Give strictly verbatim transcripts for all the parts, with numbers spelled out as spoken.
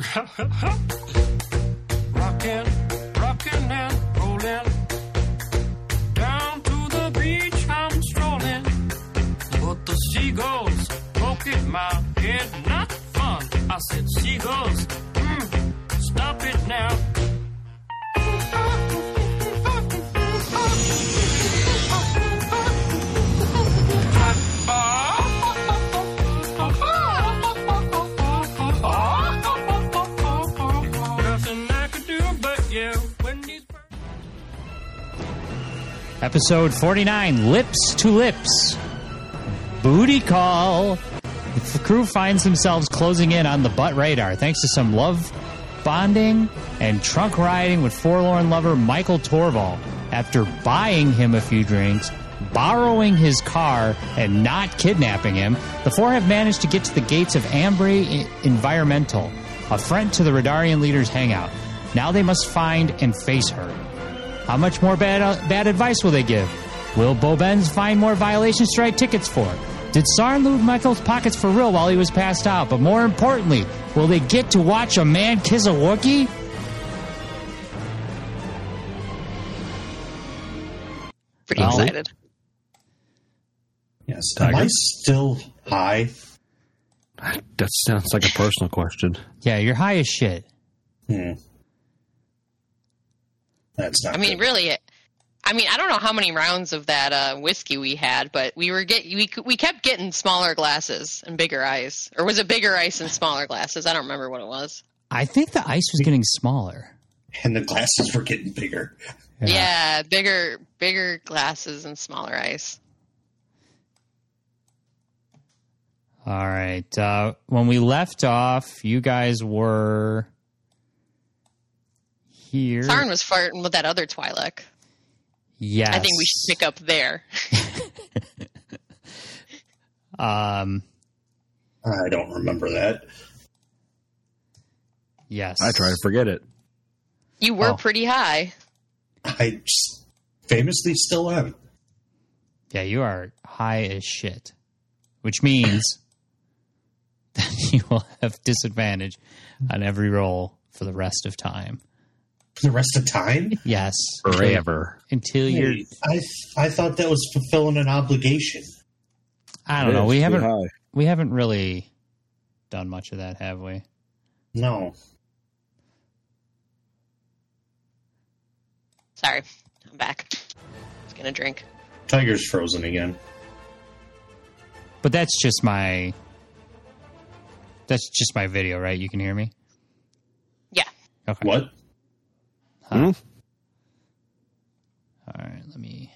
Rockin', rockin' and rollin'. Down to the beach I'm strolling. But the seagulls poke at my head. Not fun. I said, seagulls, mm, stop it now. Episode forty-nine, Lips to Lips. Booty call. The crew finds themselves closing in on the butt radar thanks to some love bonding and trunk riding with forlorn lover Michael Torvald. After buying him a few drinks, borrowing his car, and not kidnapping him, the four have managed to get to the gates of Ambry Environmental, a front to the Radarian leader's hangout. Now they must find and face her. How much more bad uh, bad advice will they give? Will Bobenz find more violations to write tickets for? Did Sarn loot Michael's pockets for real while he was passed out? But more importantly, will they get to watch a man kiss a Wookiee? Pretty well, excited. Yes. Am I still high? That sounds like a personal question. Yeah, you're high as shit. Hmm. That's not I mean, good. really, I mean, I don't know how many rounds of that uh, whiskey we had, but we were get we we kept getting smaller glasses and bigger ice, or was it bigger ice and smaller glasses? I don't remember what it was. I think the ice was getting smaller. And the glasses were getting bigger. Yeah, Yeah, bigger bigger glasses and smaller ice. All right. Uh, when we left off, you guys were here. Sarn was farting with that other Twi'lek. Yes. I think we should pick up there. um. I don't remember that. Yes. I try to forget it. You were Oh. pretty high. I s- famously still am. Yeah, you are high as shit, which means that you will have disadvantage on every roll for the rest of time. For the rest of time? Yes. Forever. Until, until you're... Hey, I I thought that was fulfilling an obligation. I don't It know. is We too haven't high. we haven't really done much of that, have we? No. Sorry, I'm back. I was gonna drink. Tiger's frozen again. But that's just my... That's just my video, right? You can hear me? Yeah. Okay. What? Huh. Hmm? All right, let me...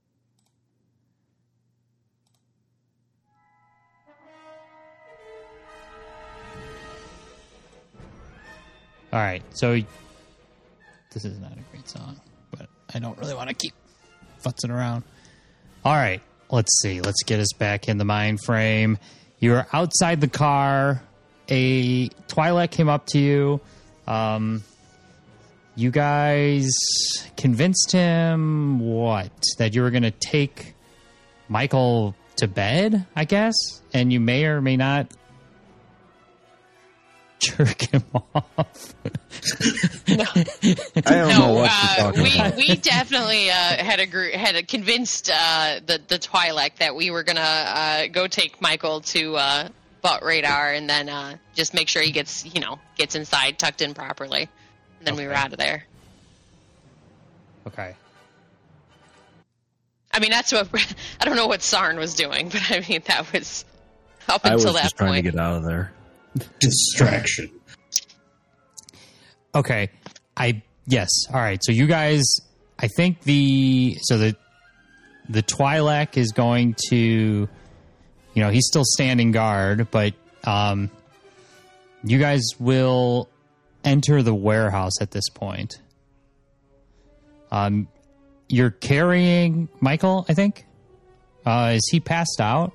All right, so this is not a great song, but I don't really want to keep futzing around. All right, let's see. Let's get us back in the mind frame. You're outside the car. A Twi'lek came up to you. Um, you guys convinced him, what? That you were going to take Michael to bed, I guess? And you may or may not jerk him off. I don't know No, what uh, you're talking we about. we definitely uh, had a gr- had a convinced uh, the the Twi'lek that we were gonna uh, go take Michael to uh, Butt Radar and then uh, just make sure he gets you know gets inside, tucked in properly, and then we were Okay. out of there. Okay. I mean, that's what I don't know what Sarn was doing, but I mean that was up I was until that just trying point. to get out of there. Distraction. Okay. I yes. All right. So you guys, I think the so the the Twi'lek is going to, you know, he's still standing guard, but um, you guys will enter the warehouse at this point. Um, you're carrying Michael, I think. Uh, is he passed out?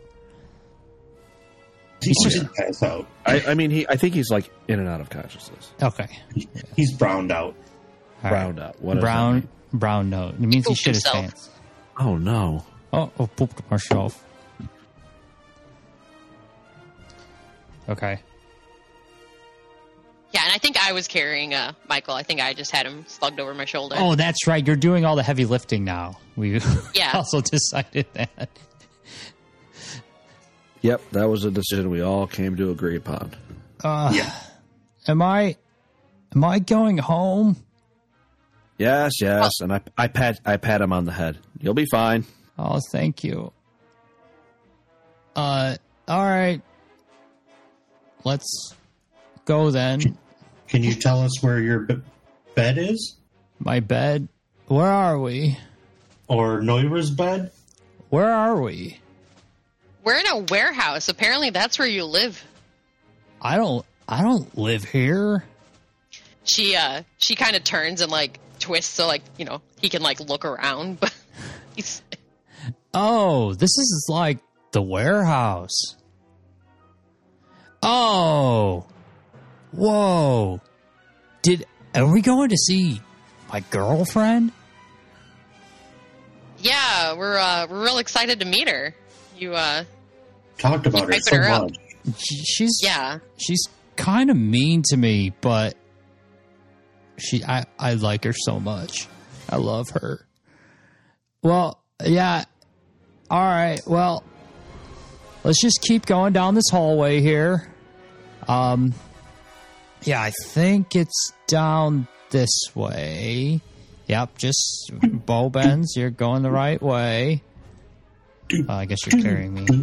He did pass out. I, I mean, he. I think he's like in and out of consciousness. Okay. He's browned out. All right. Browned out. What does that Brown mean? brown note. It means he Pooped shit his himself. pants. Oh no! Oh, oh, pooped on my shelf. Okay. Yeah, and I think I was carrying uh, Michael. I think I just had him slugged over my shoulder. Oh, that's right. You're doing all the heavy lifting now. We Yeah. also decided that. Yep, that was a decision we all came to agree upon. Uh, Yeah. Am I? Am I going home? Yes, yes, and I, I pat, I pat him on the head. You'll be fine. Oh, thank you. Uh, all right. Let's go then. Can you tell us where your b- bed is? My bed. Where are we? Or Noira's bed? Where are we? We're in a warehouse. Apparently, that's where you live. I don't. I don't live here. She uh, she kind of turns and like twists so like you know he can like look around, but he's Oh, this is like the warehouse. Oh, whoa! Did are we going to see my girlfriend? yeah. We're uh, we're real excited to meet her. You uh, Talked about You her hyped so her up. much. She- She's yeah. she's kind of mean to me, but she I I like her so much. I love her. Well, yeah. All right. Well, let's just keep going down this hallway here. Um yeah, I think it's down this way. Yep, just bow bends. You're going the right way. Uh, I guess you're carrying me.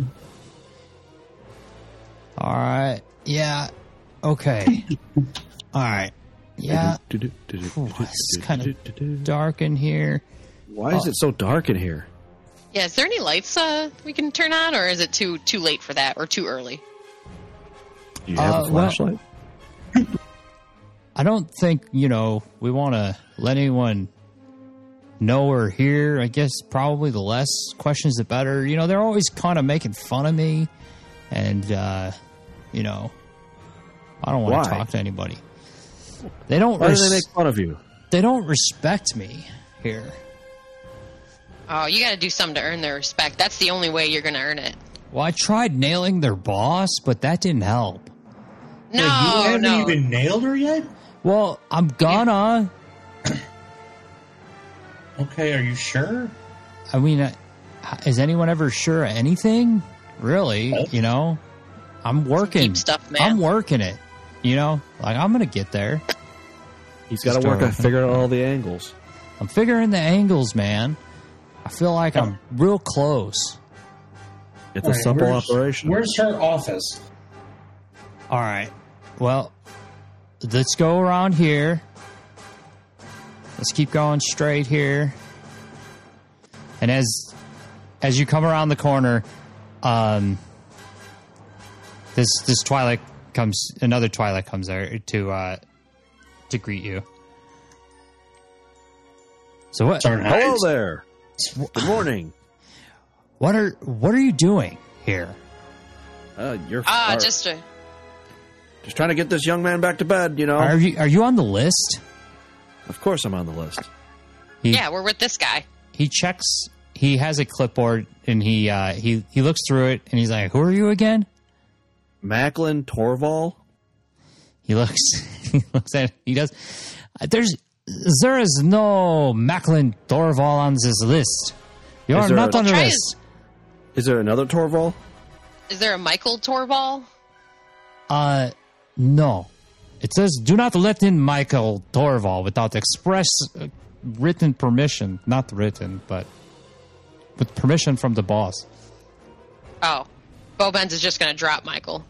All right. Yeah. Okay. All right. Yeah. Ooh, it's kind of dark in here. Why is it so dark in here? Yeah. Is there any lights uh, we can turn on, or is it too too late for that, or too early? Do you have Uh, a well- flashlight? I don't think, you know, we want to let anyone know we're here. I guess probably the less questions, the better. You know, they're always kind of making fun of me. And, uh, you know, I don't want Why? to talk to anybody. They don't, Why do res- they make fun of you? they don't respect me here. Oh, you got to do something to earn their respect. That's the only way you're going to earn it. Well, I tried nailing their boss, but that didn't help. No, you haven't no. even nailed her yet? Well, I'm gonna. Okay, are you sure? I mean, uh, is anyone ever sure of anything? Really? Huh? You know, I'm working. deep stuff, man. I'm working it. You know, like I'm gonna get there. He's got to Just work door on open. figuring out all the angles. I'm figuring the angles, man. I feel like I'm real close. It's All a right, simple where's- operation. Where's her office? All right. Well, let's go around here. Let's keep going straight here. And as as you come around the corner, um, this this Twilight comes. Another Twilight comes there to uh, to greet you. So what? Sergeant Hello Hines? there. Good morning. What are what are you doing here? Uh, you're Ah, uh, just a, just trying to get this young man back to bed. You know. Are you are you on the list? Of course, I'm on the list. He, yeah, we're with this guy. he checks. He has a clipboard and he uh, he he looks through it and he's like, "Who are you again?" Macklin Torval. He looks. He looks at. It, he does. There's. There is no Macklin Thorval on this list. You Is are there not a- on the Try list. Is there another Torval? Is there a Michael Torval? Uh, no. It says, "Do not let in Michael Thorval without express uh, written permission." Not written, but with permission from the boss. Oh, Bo Benz is just going to drop Michael.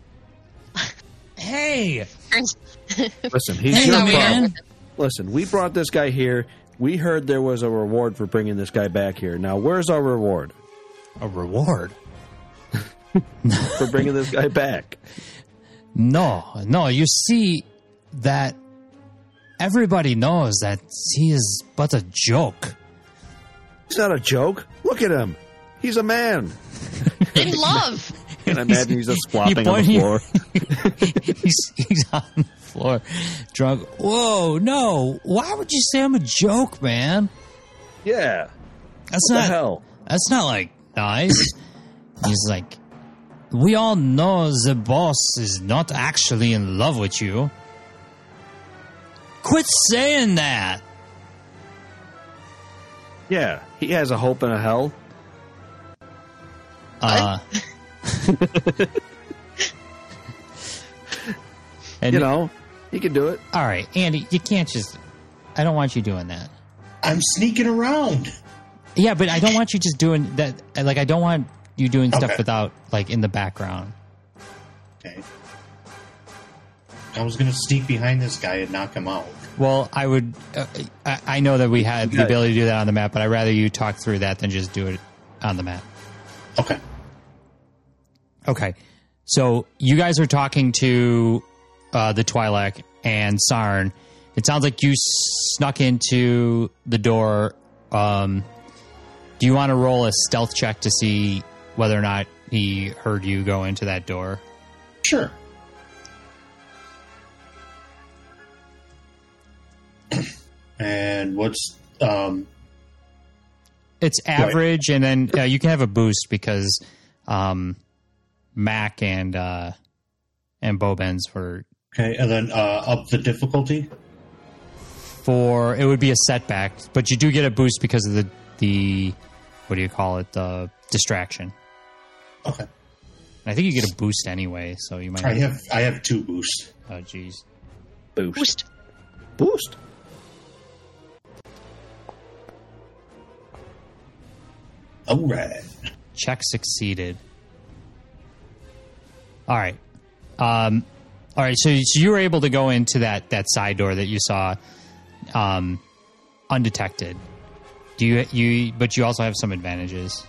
Hey, Turns- Listen, he's Hey, your we man. problem. Listen, we brought this guy here. We heard there was a reward for bringing this guy back here. Now, where's our reward a reward? for bringing this guy back? No, no. You see that everybody knows that he is but a joke. He's not a joke. Look at him. He's a man. in love. And I imagine he's just flopping on the He- floor. he's, he's on the floor, drunk. Whoa, no! Why would you say I'm a joke, man? Yeah. That's What not. the hell? That's not like nice. He's like, we all know the boss is not actually in love with you. quit saying that. Yeah, he has a hope and a hell. Uh, and, You know, he can do it. all right, Andy, you can't just. I don't want you doing that. I'm sneaking around. Yeah, but I don't want you just doing that. Like, I don't want you doing stuff Okay. without, like, in the background. Okay. I was going to sneak behind this guy and knock him out. Well, I would. Uh, I, I know that we had the Okay. ability to do that on the map, but I'd rather you talk through that than just do it on the map. Okay. Okay. So you guys are talking to uh, the Twi'lek and Sarn. It sounds like you snuck into the door. Um, do you want to roll a stealth check to see whether or not he heard you go into that door? Sure. And what's um It's average, and then uh, you can have a boost because um, Mac and uh, and Bobens were okay, and then uh, up the difficulty? for. It would be a setback, but you do get a boost because of the the what do you call it? The distraction. Okay. I think you get a boost anyway, so you might. I have I have two boosts. Oh, jeez. Boost. Boost. Boost. All right. Check succeeded. All right. Um, all right. So, so you were able to go into that, that side door that you saw, um, undetected. Do you you? But you also have some advantages.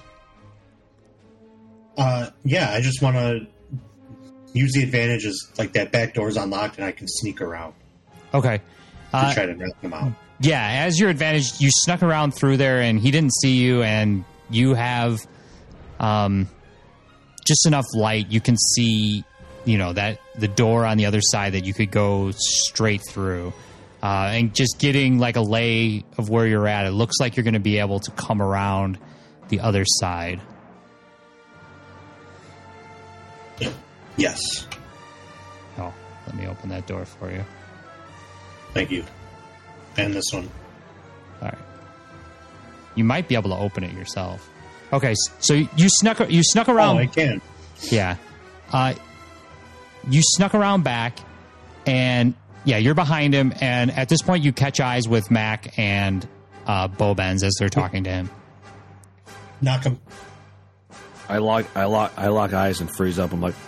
Uh, yeah, I just want to use the advantages, like that back door's unlocked and I can sneak around Okay. to Uh, try to knock them out. yeah. As your advantage, you snuck around through there, and he didn't see you, and you have, um, just enough light. You can see, you know, that the door on the other side that you could go straight through. Uh, and just getting like a lay of where you're at, it looks like you're going to be able to come around the other side. Yes. Oh, let me open that door for you. Thank you. And this one. All right. You might be able to open it yourself. Okay, s- so you snuck you snuck around. Oh, I can. Yeah. Uh, you snuck around back, and yeah, you're behind him. And at this point, you catch eyes with Mac and uh, Bobens as they're talking to him. Knock him. I lock, I lock, I lock eyes and freeze up. I'm like,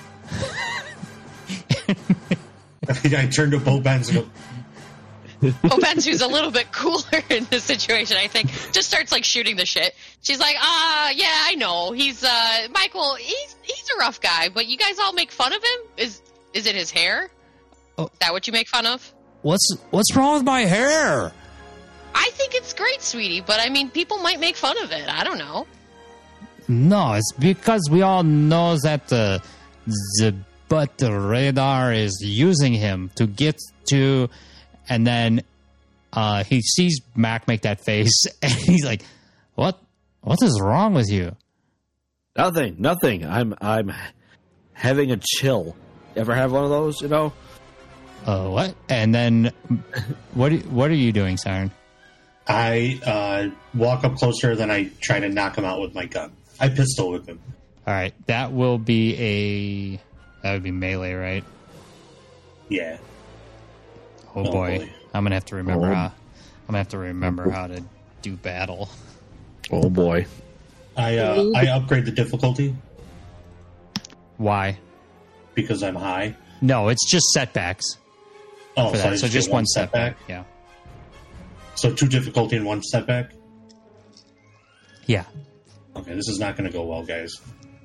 I turned to Bo Benz and go, Bobens, who's a little bit cooler in this situation, I think, just starts like shooting the shit. She's like, "Ah, uh, yeah, I know. He's uh, Michael. He's he's a rough guy, but you guys all make fun of him. Is is it his hair? Oh. Is that what you make fun of? What's what's wrong with my hair? I think it's great, sweetie, but I mean, people might make fun of it. I don't know. No, it's because we all know that the the but the radar is using him to get to, and then uh, he sees Mac make that face, and he's like, "What? What is wrong with you?" nothing, nothing. I'm, I'm having a chill. Ever have one of those? You know? Uh, what? And then what? What are you doing, Siren? I uh, walk up closer, then I try to knock him out with my gun. I pistol whip him. All right, that will be a that would be melee, right? Yeah. Oh, Oh, boy. boy. I'm gonna have to remember Oh. how. I'm gonna have to remember how to do battle. Oh boy. I uh, I upgrade the difficulty Why? because I'm high. No, it's just setbacks Oh, for so, I that. So get just one setback. Yeah. So two difficulty and one setback. Yeah. Okay, this is not going to go well, guys.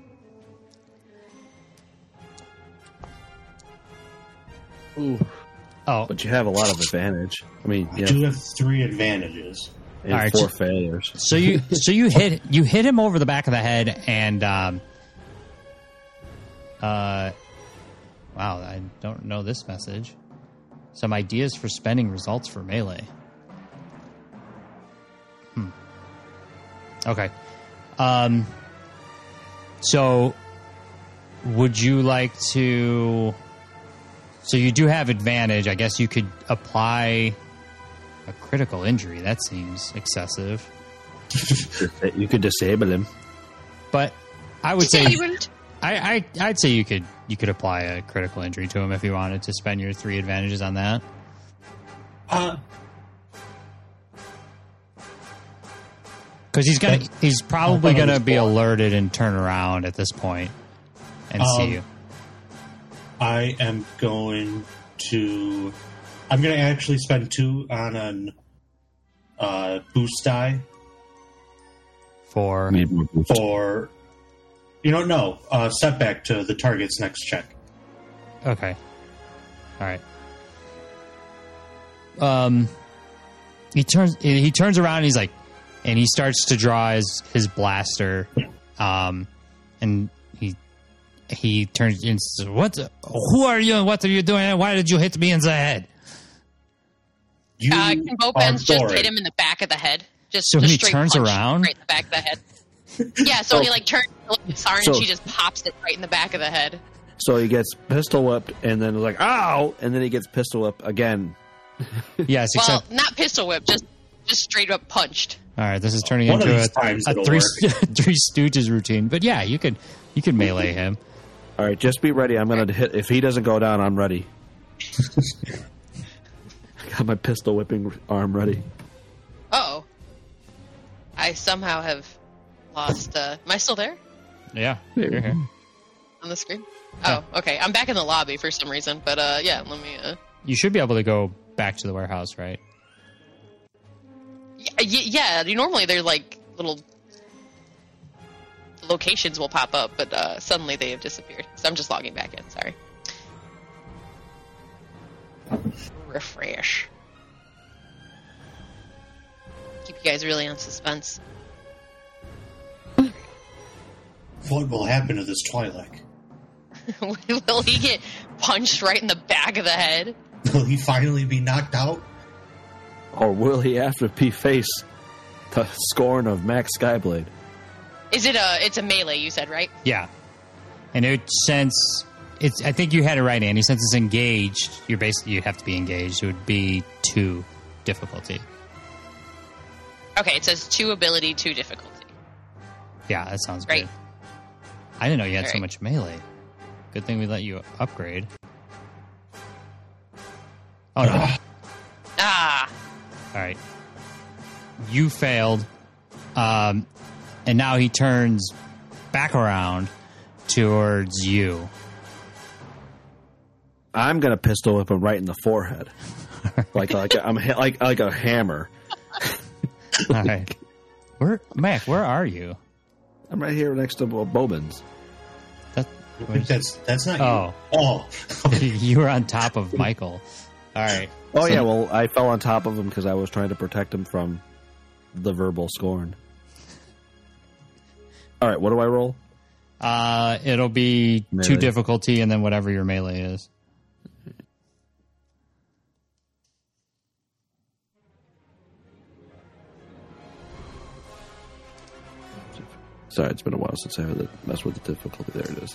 Ooh. Oh, But you have a lot of advantage. I mean, I yeah, do have three advantages. and All right, four so- failures. so you so you hit you hit him over the back of the head, and um, uh, wow, I don't know this message. Some ideas for spending results for melee. Hmm. Okay. Um. So, would you like to So you do have advantage. I guess you could apply a critical injury. That seems excessive. You could disable him. But I would say Disabled. I, I I'd say you could you could apply a critical injury to him if you wanted to spend your three advantages on that. Uh, Because he's gonna That's- he's probably I thought it gonna was be four. alerted and turn around at this point and Um, see you. I am going to. I'm going to actually spend two on an uh, boost die For for. You know, no uh, setback to the target's next check. okay, all right. Um, he turns he turns around and he's like, and he starts to draw his his blaster, um, and he he turns and says, "What? the- Who are you? And what are you doing? And why did you hit me in the head?" You Uh, can both are ends just Thorin. hit him in the back of the head? Just So just he straight turns punch around? right in the back of the head. Yeah, so he like turns to look at Sarn So- and she just pops it right in the back of the head. So he gets pistol whipped, and then like, ow! And then he gets pistol whipped again. Yes, Well, except not pistol whip, just just straight up punched. all right. This is turning One of into these a, times a it'll three work. three Stooges routine. But yeah, you could you could melee him. All right, just be ready. I'm going to hit. If he doesn't go down, I'm ready. I got my pistol whipping arm ready. Uh oh. I somehow have lost. Uh, am I still there Yeah, you're here. on the screen? Oh, okay. I'm back in the lobby for some reason, but uh, yeah, let me. Uh, You should be able to go back to the warehouse, right? yeah, yeah, yeah, normally they're like little locations will pop up, but uh, suddenly they have disappeared. So I'm just logging back in. Sorry. Refresh. Keep you guys really on suspense. What will happen to this Twi'lek? Will he get punched right in the back of the head? Will he finally be knocked out? Or will he have to be face the scorn of Max Skyblade? Is it a? It's a melee. You said right? Yeah, and it since it's I think you had it right, Andy. Since it's engaged, you're basically you have to be engaged. It would be two difficulty. Okay. It says two ability, two difficulty. Yeah, that sounds Great. good. I didn't know you had All so right. much melee. Good thing we let you upgrade. Oh no! Ah. All right, you failed, um, and now he turns back around towards you. I'm going to pistol whip him right in the forehead, like like a, I'm ha- like like a hammer. All right, where Mac? Where are you? I'm right here next to Bo- Bobin's. That, I think that's that's not Oh. you. Oh, you were on top of Michael. All right. Oh So- yeah, well I fell on top of him because I was trying to protect him from the verbal scorn. All right, what do I roll? Uh, it'll be Melee. two difficulty and then whatever your melee is. Sorry, it's been a while since I had to mess with the difficulty. There it is.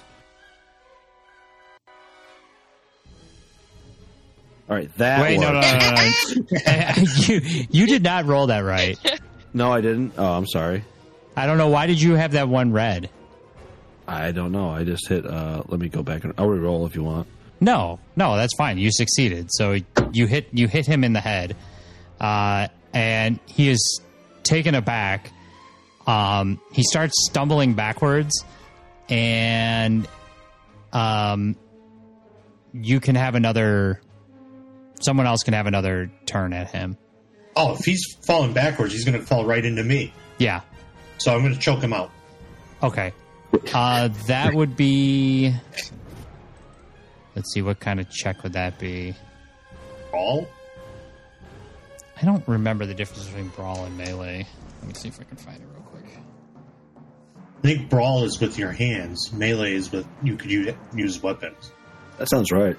All right, that Wait, no, no, worked. no, no, no. you you did not roll that right. No, I didn't. Oh, I'm sorry. I don't know. Why did you have that one red? I don't know. I just hit. Uh, let me go back and I'll re-roll if you want. No, no, that's fine. You succeeded. So you hit you hit him in the head, uh, and he is taken aback. Um, he starts stumbling backwards, and um, you can have another. Someone else can have another turn at him. oh! If he's falling backwards, he's going to fall right into me. Yeah. So I'm going to choke him out. Okay. Uh, that would be. Let's see, what kind of check would that be? All? I don't remember the difference between brawl and melee. Let me see if I can find it real quick. I think brawl is with your hands. Melee is with you could use, use weapons. That sounds right.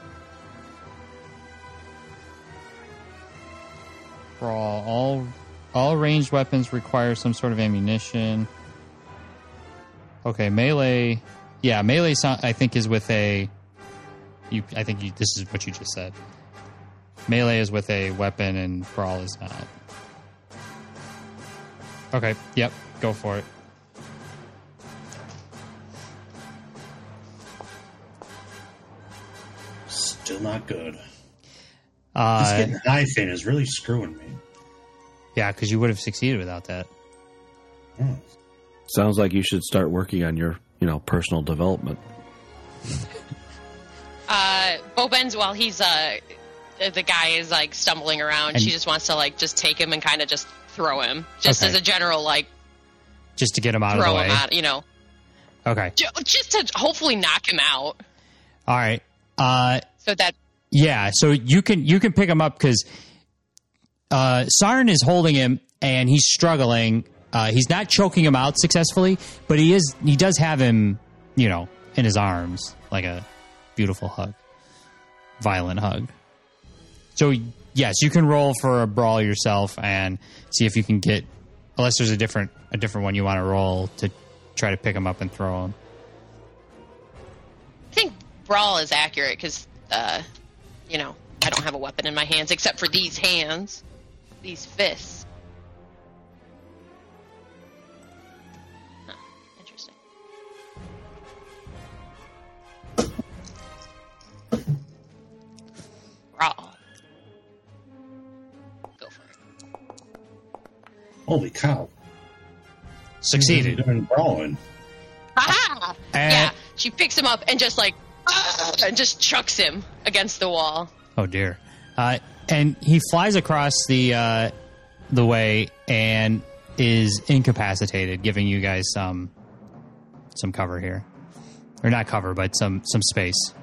Brawl. All All ranged weapons require some sort of ammunition. Okay, melee. Yeah, melee. So- I think is with a. You. I think you, this is what you just said. Melee is with a weapon, and brawl is not. Okay. Yep. Go for it. Still not good. Uh, This getting high thing is really screwing me. yeah, because you would have succeeded without that. Hmm. Sounds like you should start working on your, you know, personal development. Uh, Bobens, while he's uh, the guy is like stumbling around, And- she just wants to like just take him and kind of just throw him, just Okay. as a general like Just to get him out of throw the way. him out, you know, Okay. ju- just to hopefully knock him out, All right. Uh, so that yeah. So you can you can pick him up because uh, Sarn is holding him and he's struggling. Uh, he's not choking him out successfully, but he is. He does have him, you know, in his arms like a beautiful hug, violent hug. So yes, you can roll for a brawl yourself and see if you can get. Unless there's a different a different one you want to roll to try to pick him up and throw him. I think brawl is accurate because, uh, you know, I don't have a weapon in my hands except for these hands, these fists. Huh, interesting. Brawl. Go for it. Holy cow. Succeeded. Doing brawling. Aha! And- yeah, she picks him up and just like, ah, and just chucks him against the wall. Oh dear! Uh, and he flies across the uh, the way and is incapacitated, giving you guys some some cover here, or not cover, but some some space.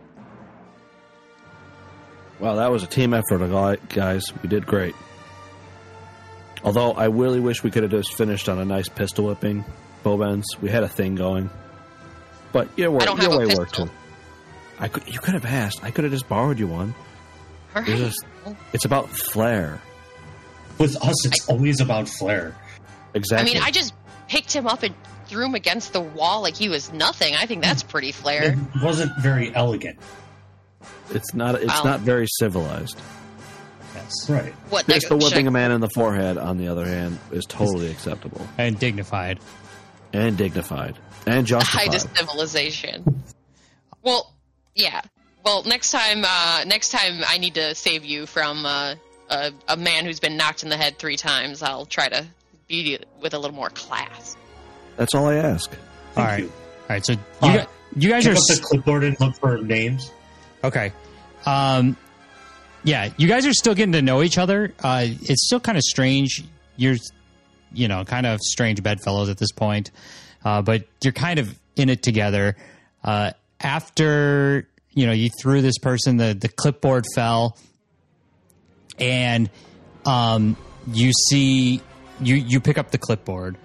Wow, that was a team effort, guys. We did great. Although I really wish we could have just finished on a nice pistol whipping, Bobens. We had a thing going, but your work, I don't your have a way worked pistol. too. I could, you could have asked. I could have just borrowed you one. All It's right. just, it's about flair. With us, it's always about flair. I Exactly. mean, I just picked him up and threw him against the wall like he was nothing. I think that's pretty It flair. wasn't very elegant. it's not. It's Wow. not very civilized. Yes, Right. What? Pistol like, whipping should a man in the forehead, on the other hand, is totally acceptable and dignified. and dignified and I- justified. high to civilization. Well, yeah. Well, next time, uh, next time I need to save you from uh, a, a man who's been knocked in the head three times. I'll try to be with a little more class. That's all I ask. All right, you. all right. So you, Uh, gu- you guys Pick are up the clipboard and look for names. okay. Um, yeah, you guys are still getting to know each other. Uh, it's still kind of strange. You're, you know, kind of strange bedfellows at this point, uh, but you're kind of in it together. Uh, after you know, you threw this person, the the clipboard fell, and um, you see you you pick up the clipboard.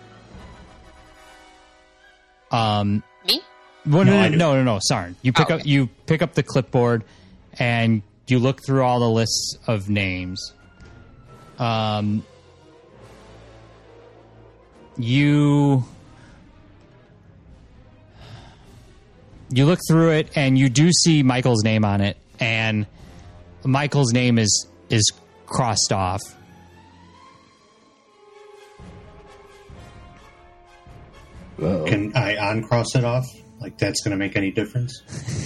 Um. Me? Well, No, no, I no, do. no, no, no, Sarn. You pick Oh, up okay. you pick up the clipboard and you look through all the lists of names. Um, you you look through it and you do see Michael's name on it, and Michael's name is is crossed off. Can I uncross it off? Like that's going to make any difference?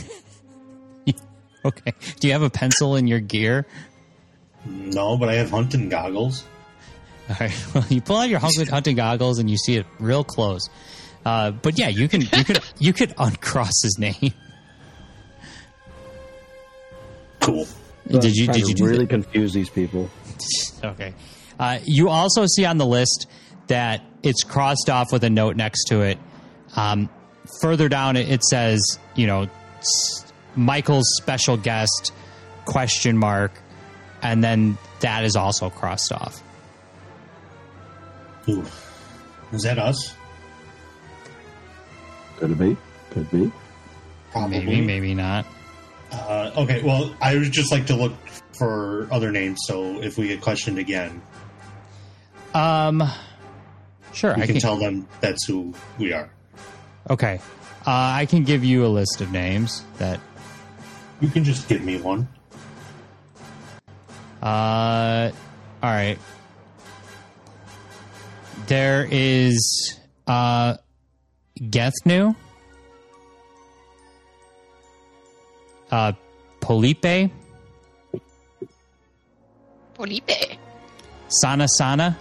Okay. Do you have a pencil in your gear? No, but I have hunting goggles. All right. Well, you pull out your hunting hunting goggles and you see it real close. Uh, but yeah, you can you could you could uncross his name. Cool. Did you Trying did to you do really that? confuse these people? Okay. Uh, you also see on the list that it's crossed off with a note next to it. Um, further down, it, it says, you know, s- Michael's special guest, question mark, and then that is also crossed off. Ooh. Is that us? Could it be? Could be. Probably. Maybe, maybe not. Uh, okay, well, I would just like to look for other names, so if we get questioned again. Um, sure. We I can, can tell them that's who we are. Okay. Uh, I can give you a list of names that. You can just give me one. Uh, all right. There is uh, Gethnu, uh, Polipe, Polipe. Sana Sana.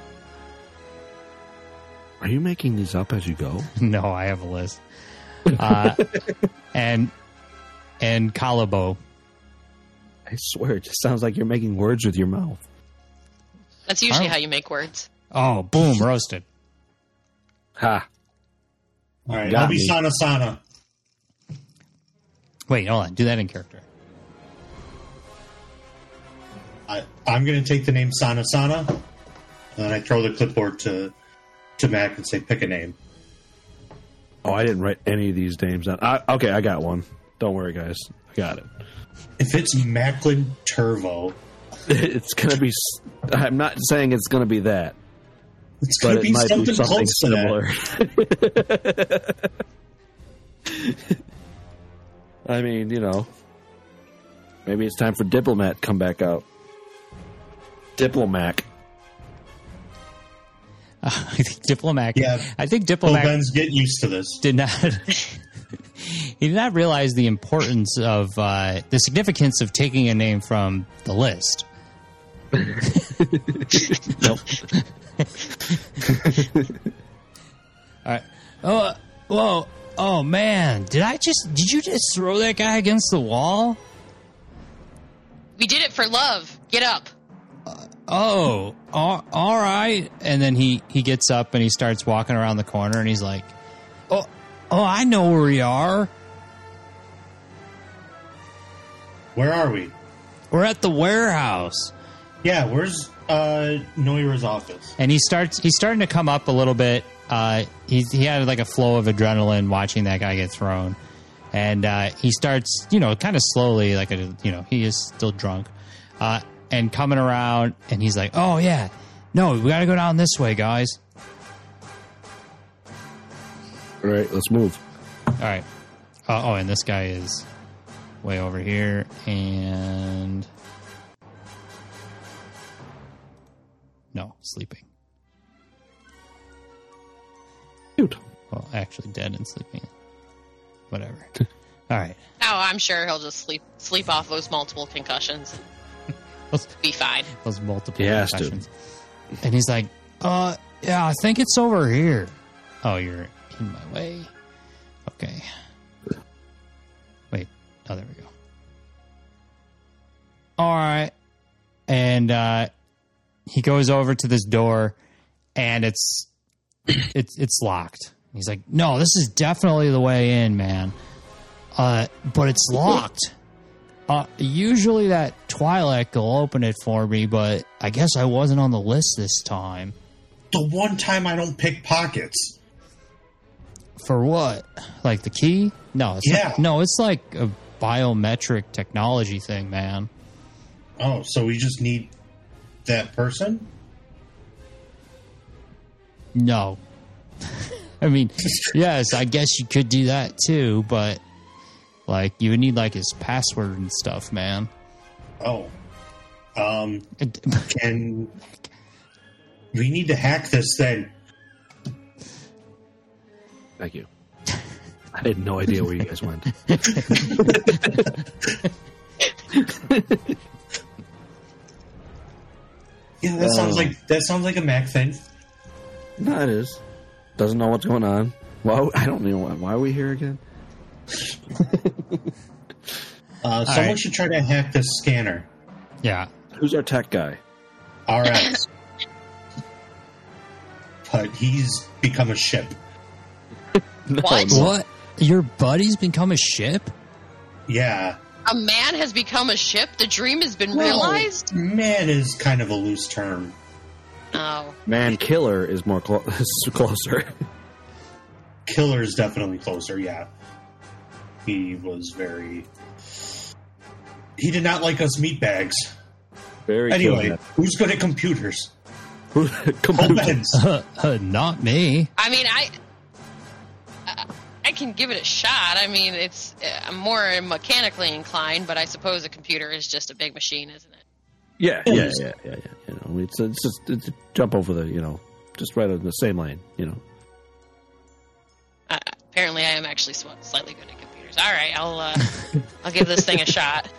Are you making these up as you go? No, I have a list. Uh, and and Kalabo. I swear, it just sounds like you're making words with your mouth. That's usually Oh. how you make words. Oh, boom, roasted. Ha! All right, Got I'll be me. Sana Sana. Wait, hold on. Do that in character. I, I'm going to take the name Sana Sana, and then I throw the clipboard to to Mac and say, pick a name. Oh, I didn't write any of these names down. I, okay, I got one. Don't worry, guys. I got it. If it's Macklin Turvo, It's gonna be. s- I'm not saying it's gonna be that, it's going but to it be might something, be something close to that. similar. I mean, you know, maybe it's time for Diplomat to come back out. Diplomat. Uh, I think Diplomat. Yeah. I think Well, Diplomat Ben's get used to this. did not. He did not realize the importance of uh, the significance of taking a name from the list. Nope. All right. Oh, uh, whoa. Oh man, did I just? Did you just throw that guy against the wall? We did it for love. Get up. Oh, all, all right. And then he he gets up and he starts walking around the corner and he's like, "Oh, oh, I know where we are. Where are we? We're at the warehouse." Yeah, where's uh, Noira's office? And he starts he's starting to come up a little bit. Uh, he's he had like a flow of adrenaline watching that guy get thrown, and uh, he starts you know kind of slowly, like a, you know he is still drunk, uh, and coming around, and he's like, "Oh yeah, no, we got to go down this way, guys." All right, let's move. All right. Uh, oh, and this guy is way over here, and no, sleeping. Dude. Well, actually dead and sleeping. Whatever. All right. Oh, I'm sure he'll just sleep sleep off those multiple concussions. Those, Be fine. those multiple He has to. concussions. And he's like, uh, yeah, I think it's over here. Oh, you're in my way. Okay. Wait. Oh, there we go. All right. And uh, he goes over to this door, and it's it's it's locked. He's like, no, this is definitely the way in, man. Uh, but it's locked. Uh, usually that Twi'lek will open it for me, but I guess I wasn't on the list this time. The one time I don't pick pockets. For what? Like the key? No, it's Yeah. not, no, it's like a biometric technology thing, man. Oh, so we just need that person? No. I mean, yes, I guess you could do that too, but like you would need like his password and stuff, man. Oh. Um, It- can we need to hack this thing? Thank you. I had no idea where you guys went. Yeah, that sounds Oh. like that sounds like a Mac thing. No, it is. Doesn't know what's going on. Well, I don't know why. Why are we here again? Uh, someone right. should try to hack this scanner. yeah. Who's our tech guy? R X. But he's become a ship. No, What? no. What? Your buddy's become a ship? Yeah. A man has become a ship. The dream has been realized. Man is kind of a loose term. Oh, Man killer is more clo- is closer. Killer's definitely closer, yeah. He was very... He did not like us meatbags. Very Anyway, killer. who's good at computers? Computers. Bobens. Not me. I mean, I uh, I can give it a shot. I mean, it's uh, I'm more mechanically inclined, but I suppose a computer is just a big machine, isn't it? Yeah, yeah, yeah, yeah, yeah. You know, it's it's just it's a jump over the, you know, just right in the same lane. You know. Uh, apparently, I am actually sw- slightly good at computers. All right, I'll uh, I'll give this thing a shot.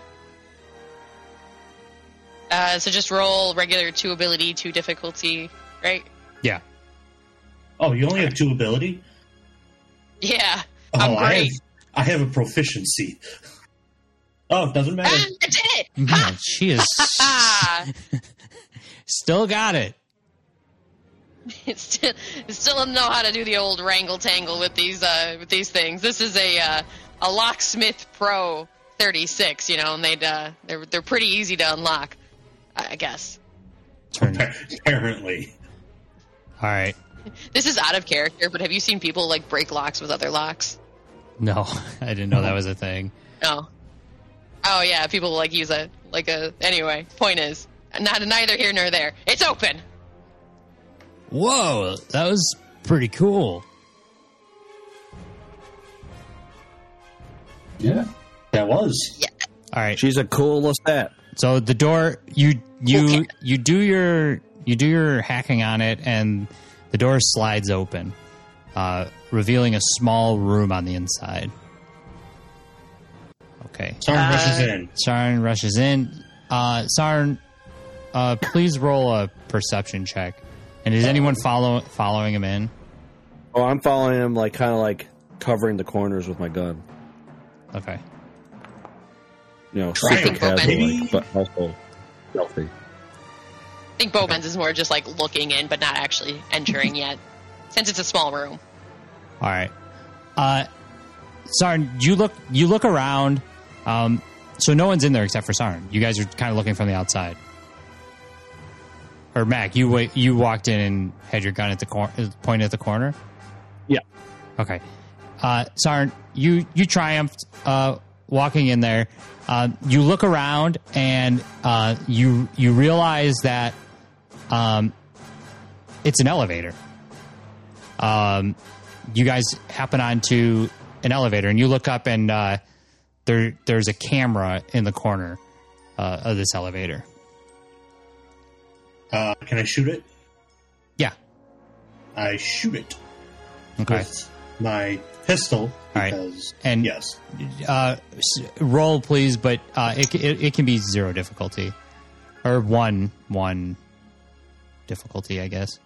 Uh, so just roll regular two ability, two difficulty, right? Yeah. Oh, you only have two ability? Yeah, Oh, I'm I have, great. I have a proficiency. Oh, it doesn't Ah, matter. I did it! Man, she is Ah! still got it. It still, it still doesn't know how to do the old wrangle tangle with these uh, with these things. This is a uh, a Locksmith Pro thirty-six, you know, and they'd uh, they're they're pretty easy to unlock, I guess. Turn. Apparently. All right. This is out of character, but have you seen people like break locks with other locks? No, I didn't know that was a thing. No. Oh yeah, people like use a like a. Anyway, point is, not neither here nor there. It's open. Whoa, that was pretty cool. Yeah. That was. Yeah. All right. She's a cool Lestat. So the door, you you Okay. you do your you do your hacking on it, and the door slides open, uh, revealing a small room on the inside. Okay. Someone Uh, rushes in. Sarn rushes in. Uh, Sarn, uh, please roll a perception check. And is anyone follow following him in? Oh, I'm following him, like kind of like covering the corners with my gun. Okay. You know, Triumph, super casual, baby. like, but also stealthy. I think Bowman's is more just like looking in, but not actually entering yet, since it's a small room. All right. Uh, Sarn, you look you look around. Um, so no one's in there except for Sarn. You guys are kind of looking from the outside. Or Mac, you wa- you walked in and had your gun at the cor- pointed at the corner. Yeah. Okay. Uh, Sarn, you you triumphed uh, walking in there. Uh, you look around and uh, you you realize that um, it's an elevator. Um, you guys happen onto an elevator, and you look up, and uh, there there's a camera in the corner uh, of this elevator. Uh, can I shoot it? Yeah. I shoot it Okay. with my pistol. All right. Because, And yes. uh, s- roll, please, but uh, it, it it can be zero difficulty, or one one difficulty, I guess.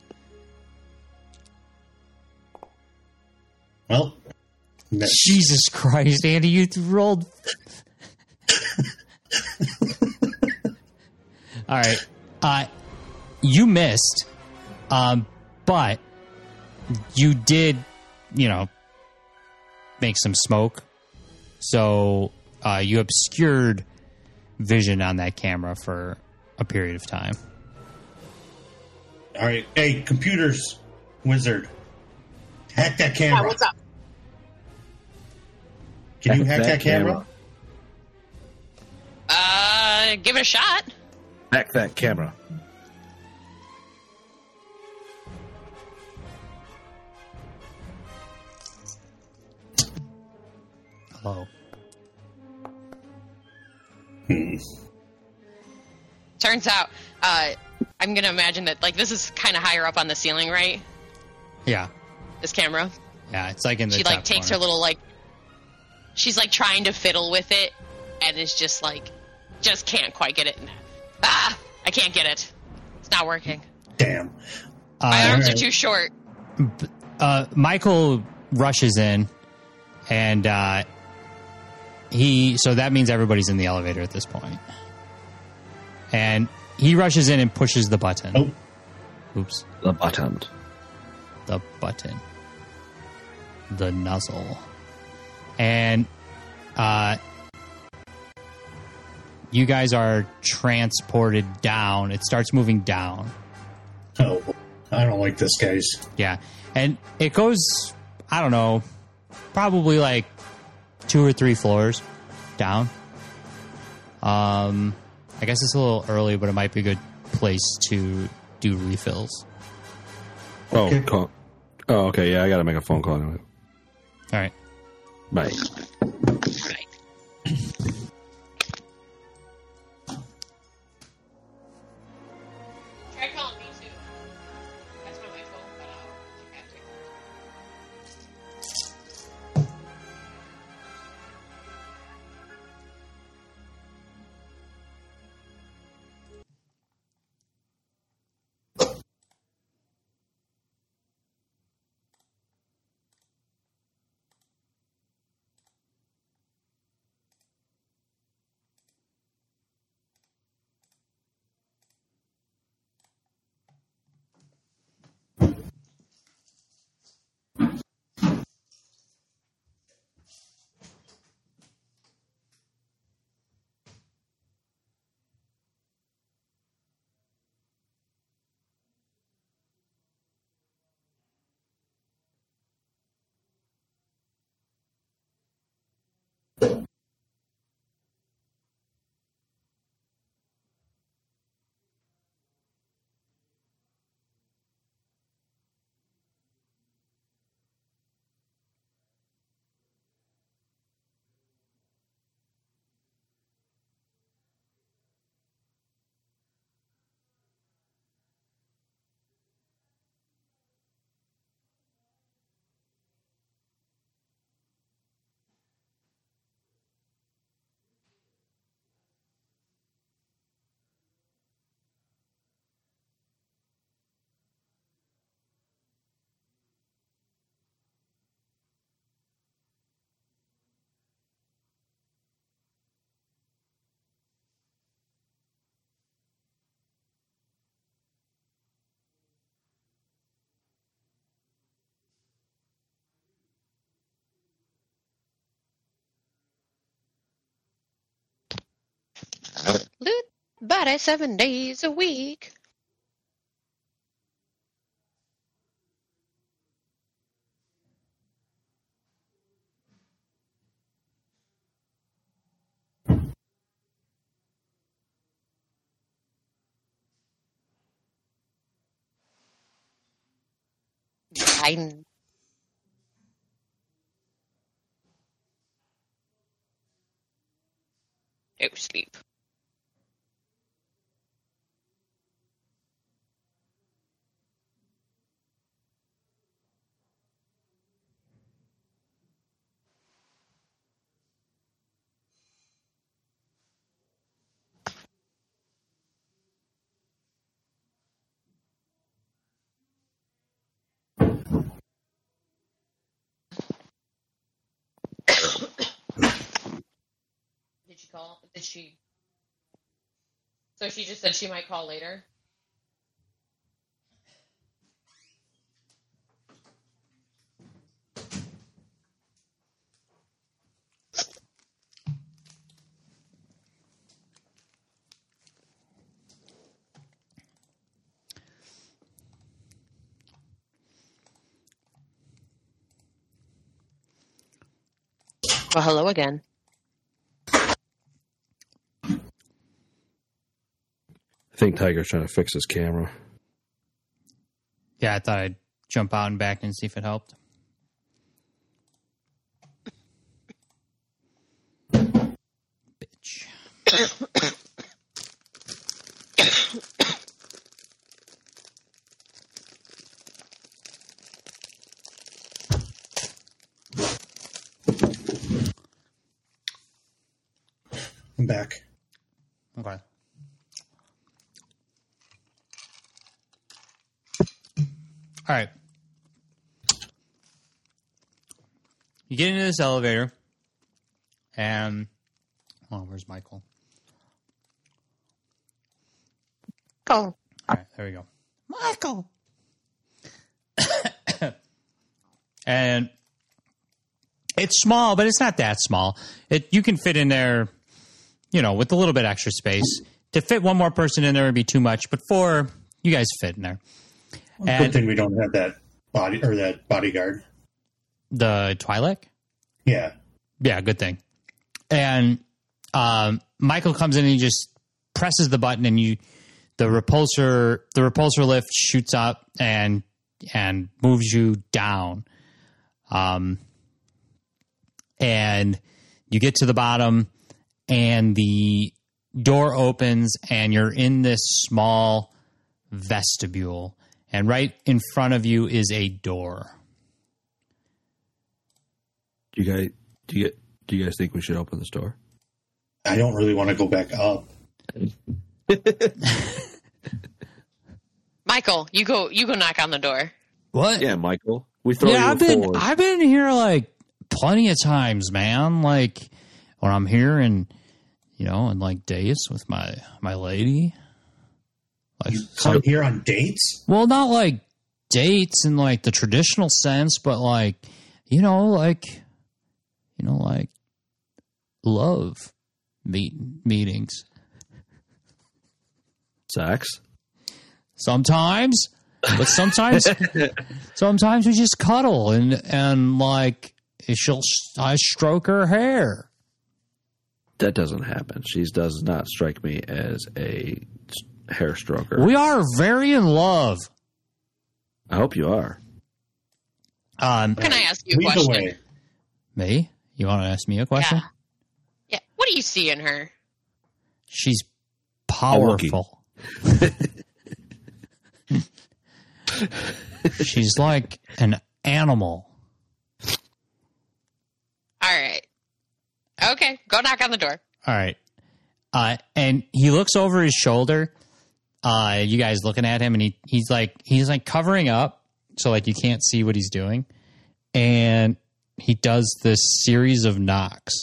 Well, miss. Jesus Christ, Andy, you rolled. All right, uh, you missed, um, but you did, you know, make some smoke, so uh, you obscured vision on that camera for a period of time. All right. Hey, computers, wizard. Hack that camera. Yeah, what's up? Can you Hack hack that that camera? camera. Uh, give it a shot. Back that camera. Hello. Turns out, uh, I'm gonna imagine that like this is kind of higher up on the ceiling, right? Yeah, This camera. yeah, it's like in the She top like takes corner. her little like. She's like trying to fiddle with it, and is just like, just can't quite get it. In. Ah, I can't get it. It's not working. Damn. My Uh, arms are alright. too short. uh, Michael rushes in, and uh, he. So that means everybody's in the elevator at this point. And he rushes in and pushes the button. Oh, Oops, The button. the button, the nuzzle, and uh, you guys are transported down. It starts moving down. oh, I don't like this, guys. Yeah. And it goes, I don't know, probably like two or three floors down. Um, I guess it's a little early, but it might be a good place to do refills. Oh, Okay. call. Oh, okay. Yeah, I got to make a phone call anyway. All right. Bye. Right. Try calling me too. That's when my phone cut out. I have to. Loot body seven days a week. I no sleep. Did she call? Did she? So she just said she might call later. Well, hello again. I think Tiger's trying to fix his camera. Yeah, I thought I'd jump out and back and see if it helped. Bitch. I'm back. Okay. All right. You get into this elevator, and oh, where's Michael? Oh. All right, there we go. Michael. And it's small, but it's not that small. It you can fit in there, you know, with a little bit extra space. To fit one more person in there would be too much, but four, you guys fit in there. Good And thing we don't have that body or that bodyguard. the Twi'lek? Yeah. Yeah, good thing. And um, Michael comes in and he just presses the button, and you the repulsor the repulsor lift shoots up and and moves you down. Um, and you get to the bottom, and the door opens, and you're in this small vestibule. And right in front of you is a door. Do you guys do you do you guys think we should open this door? I don't really want to go back up. Michael, you go. You go knock on the door. What? Yeah, Michael. We throw Yeah, you I've been forward. I've been here like plenty of times, man. Like when I'm here and you know, and like dates with my my lady. Like, You come here on dates? well, not like dates in like the traditional sense, but like you know, like you know, like love meet meetings. Sex. Sometimes, but sometimes, sometimes we just cuddle and and like she'll I stroke her hair. That doesn't happen. She does not strike me as a hair stroker. We are very in love. I hope you are. Um, Can I ask you a Lead the question? way. me? You want to ask me a question? Yeah. Yeah. What do you see in her? She's Wookiee. powerful. She's like an animal. All right. Okay. Go knock on the door. All right. Uh, and he looks over his shoulder. Uh, you guys looking at him, and he, he's like he's like covering up, so like you can't see what he's doing. And he does this series of knocks.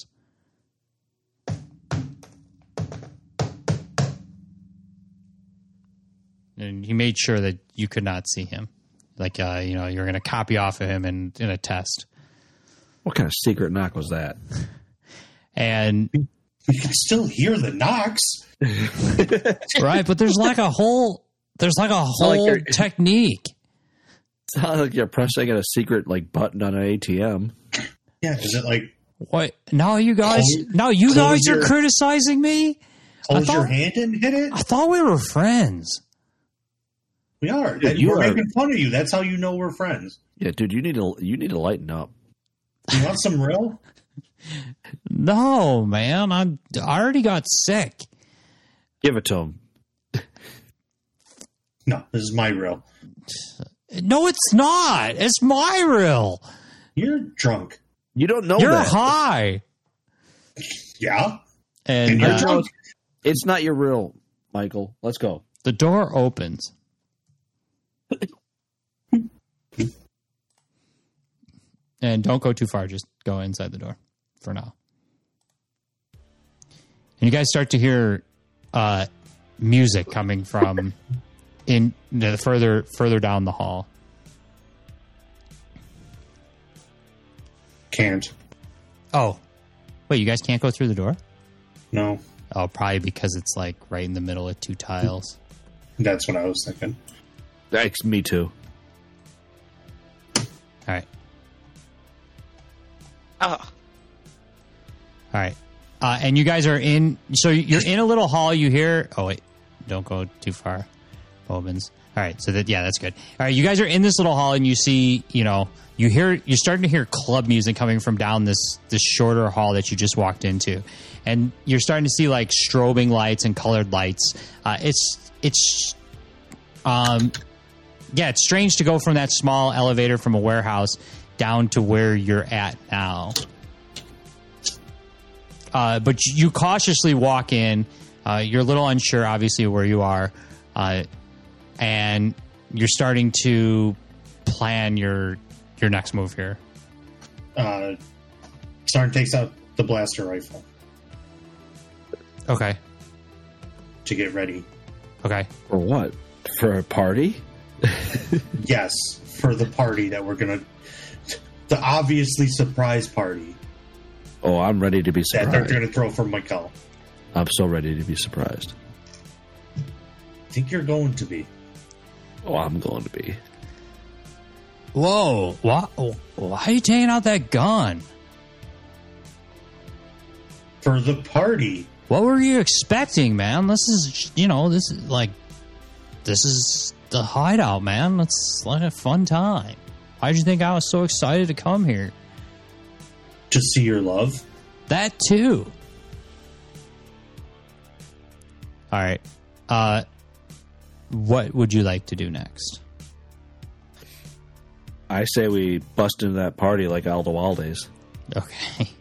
And he made sure that you could not see him. Like, uh, you know, you're going to copy off of him in, in a test. What kind of secret knock was that? And You can still hear the knocks. right, but there's like a whole there's like a like whole you're- technique. It's not like you're pressing a secret like button on an A T M. Yeah, is it like What? Now you guys Close- now you close guys are your- criticizing me? hold thought- your hand and hit it? I thought we were friends. We are. Yeah, That- you we're are. making fun of you. That's how you know we're friends. Yeah, dude, you need to you need to lighten up. You want some real? No, man. I'm I already got sick. Give it to him. No, this is my real. No, it's not. It's my real. You're drunk. You don't know You're that. high. Yeah? And And you're uh, drunk. It's not your real, Michael. Let's go. the door opens. And don't go too far. Just go inside the door for now. And you guys start to hear uh, music coming from in the further further down the hall. Can't. Oh, wait! You guys can't go through the door? No. Oh, probably because it's like right in the middle of two tiles. That's what I was thinking. Thanks, me too. All right, Oh. all right. Uh, and you guys are in. So you're in a little hall. You hear. Oh wait, don't go too far, Bowman's. All right. So that yeah, that's good. All right, you guys are in this little hall, and you see, you know, you hear, you're starting to hear club music coming from down this this shorter hall that you just walked into, and you're starting to see like strobing lights and colored lights. Uh, it's it's, um, yeah, it's strange to go from that small elevator from a warehouse down to where you're at now. Uh, but you cautiously walk in. Uh, you're a little unsure, obviously, where you are, uh, and you're starting to plan your your next move here. Uh, Sarn takes out the blaster rifle Okay. to get ready. Okay. For what? For a party? Yes, for the party that we're going to... The obviously surprise party Oh, I'm ready to be that they're surprised. going to throw for Michael. I'm so ready to be surprised. I think you're going to be. Oh, I'm going to be. Whoa! Why, why are you taking out that gun? For the party. What were you expecting, man? This is, you know, this is like this is the hideout, man. Let's let a fun time. Why'd you think I was so excited to come here? To see your love. That too. All right. Uh, what would you like to do next? I say we bust into that party like Aldo Aldes. Okay.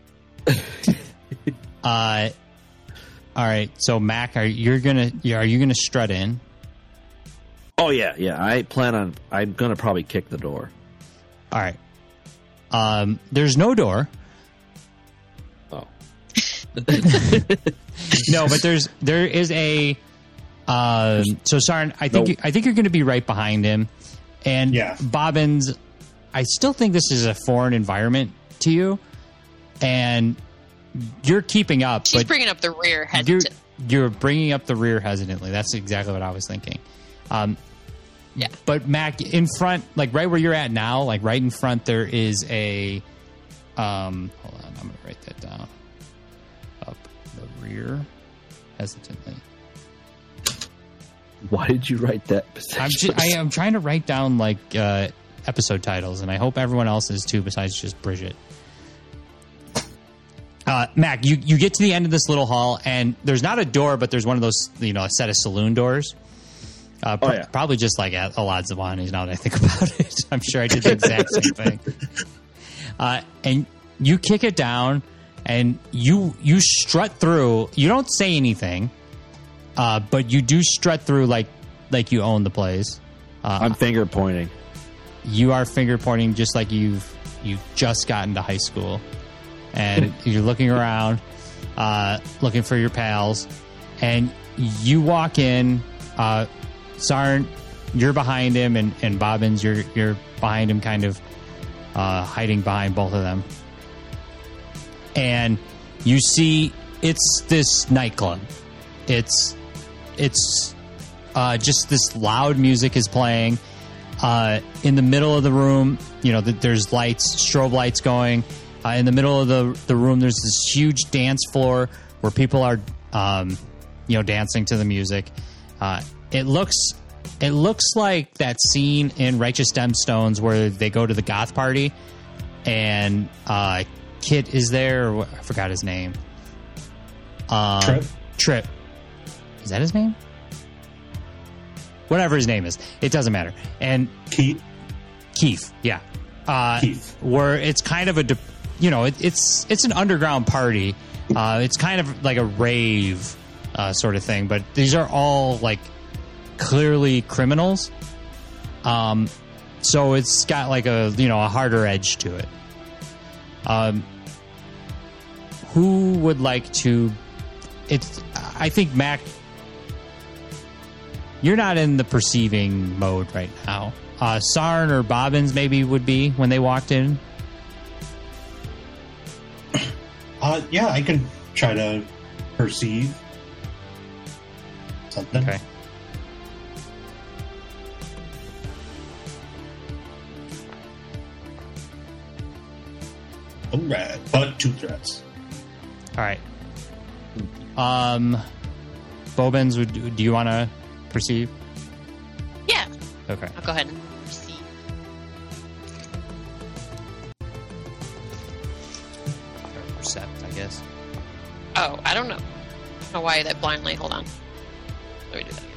uh, all right. So Mac, are you're gonna are you gonna strut in? Oh yeah, yeah. I plan on. I'm gonna probably kick the door. All right. Um, there's no door. Oh. No, but there's there is a. Um, so Sarn, I think Nope. you, I think you're going to be right behind him, and Yeah. Bobbins. I still think this is a foreign environment to you, and you're keeping up. She's but bringing up the rear you're hesitant. you're bringing up the rear hesitantly. That's exactly what I was thinking. Um, Yeah. But Mac, in front, like right where you're at now, like right in front, there is a. Um, hold on, I'm going to write that down. Up the rear, hesitantly. Why did you write that? I'm just, I am trying to write down like uh, episode titles, and I hope everyone else is too, besides just Bridget. Uh, Mac, you, you get to the end of this little hall, and there's not a door, but there's one of those, you know, a set of saloon doors. Uh, pro- Oh, yeah. Probably just like at Alad Zavani, now that I think about it. I'm sure I did the exact same thing. Uh, and you kick it down, and you you strut through. You don't say anything, uh, but you do strut through like like you own the place. Uh, I'm finger pointing. you are finger pointing just like you've you've just gotten to high school, and you're looking around, uh, looking for your pals, and you walk in. Uh, Sarn, you're behind him, and, and Bobbins, you're you're behind him, kind of uh, hiding behind both of them. And you see, it's this nightclub. It's it's uh, just this loud music is playing. Uh, in the middle of the room, you know, th- there's lights, strobe lights going. Uh, in the middle of the the room, there's this huge dance floor where people are, um, you know, dancing to the music. Uh, it looks it looks like that scene in Righteous Gemstones where they go to the goth party, and uh, Kit is there. Or, I forgot his name. Um, Trip. Trip. Is that his name? Whatever his name is, it doesn't matter. And Keith. Keith, yeah, uh, Keith. where it's kind of a, de- you know, it, it's it's an underground party. Uh, it's kind of like a rave uh, sort of thing, but these are all like clearly criminals. Um, so it's got like a you know a harder edge to it. Um, who would like to? It's I think Mac. You're not in the perceiving mode right now. Uh, Sarn or Bobbins maybe would be when they walked in. Uh, yeah, I can try to perceive something. Okay. All right, but two threats. All right. Um, Bobbins, would do you want to perceive? Yeah, Okay. I'll go ahead and proceed. Or percept, I guess. Oh, I don't know. I don't know why that blindly. Hold on. Let me do that again.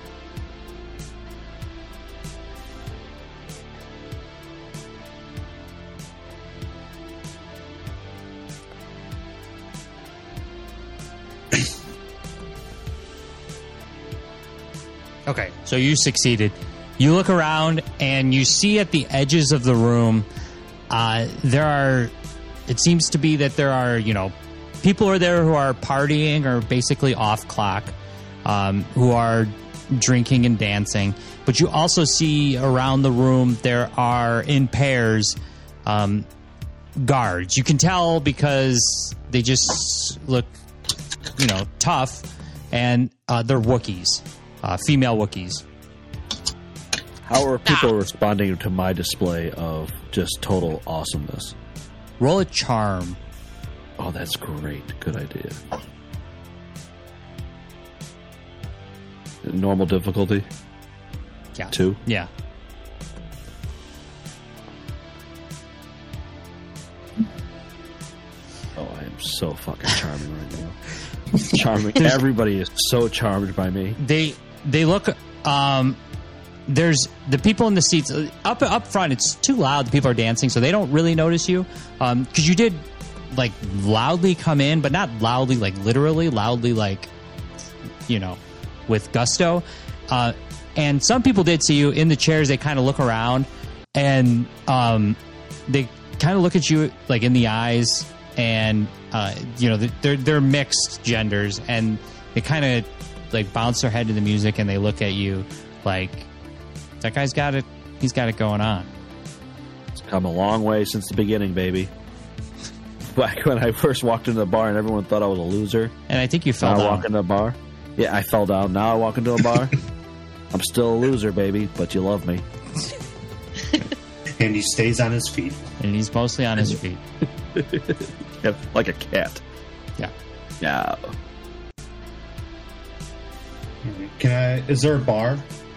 Okay, so you succeeded. You look around and you see at the edges of the room, uh, there are, it seems to be that there are, you know, people are there who are partying or basically off clock, um, who are drinking and dancing. But you also see around the room there are in pairs um, guards. You can tell because they just look, you know, tough, and uh, they're Wookiees. Uh, female Wookiees. How are people responding to my display of just total awesomeness? Roll a charm. Oh, that's great. Good idea. Normal difficulty? Yeah. Two? Yeah. Oh, I am so fucking charming right now. Charming. Everybody is so charmed by me. They they look. Um, there's the people in the seats up up front. It's too loud. The people are dancing, so they don't really notice you. Um, because you did like loudly come in, but not loudly like literally loudly like you know with gusto. Uh, and some people did see you in the chairs. They kind of look around, and um, they kind of look at you like in the eyes. And uh, you know they're they're mixed genders, and they kind of like bounce their head to the music, and they look at you like that guy's got it. He's got it going on. It's come a long way since the beginning, baby. Back when I first walked into the bar, and everyone thought I was a loser. And I think you fell now down. I walk into a bar. Yeah, I fell down. Now I walk into a bar. I'm still a loser, baby, but you love me. And he stays on his feet. And he's mostly on his feet. Yeah, like a cat. Yeah. Yeah. Can I? Is there a bar?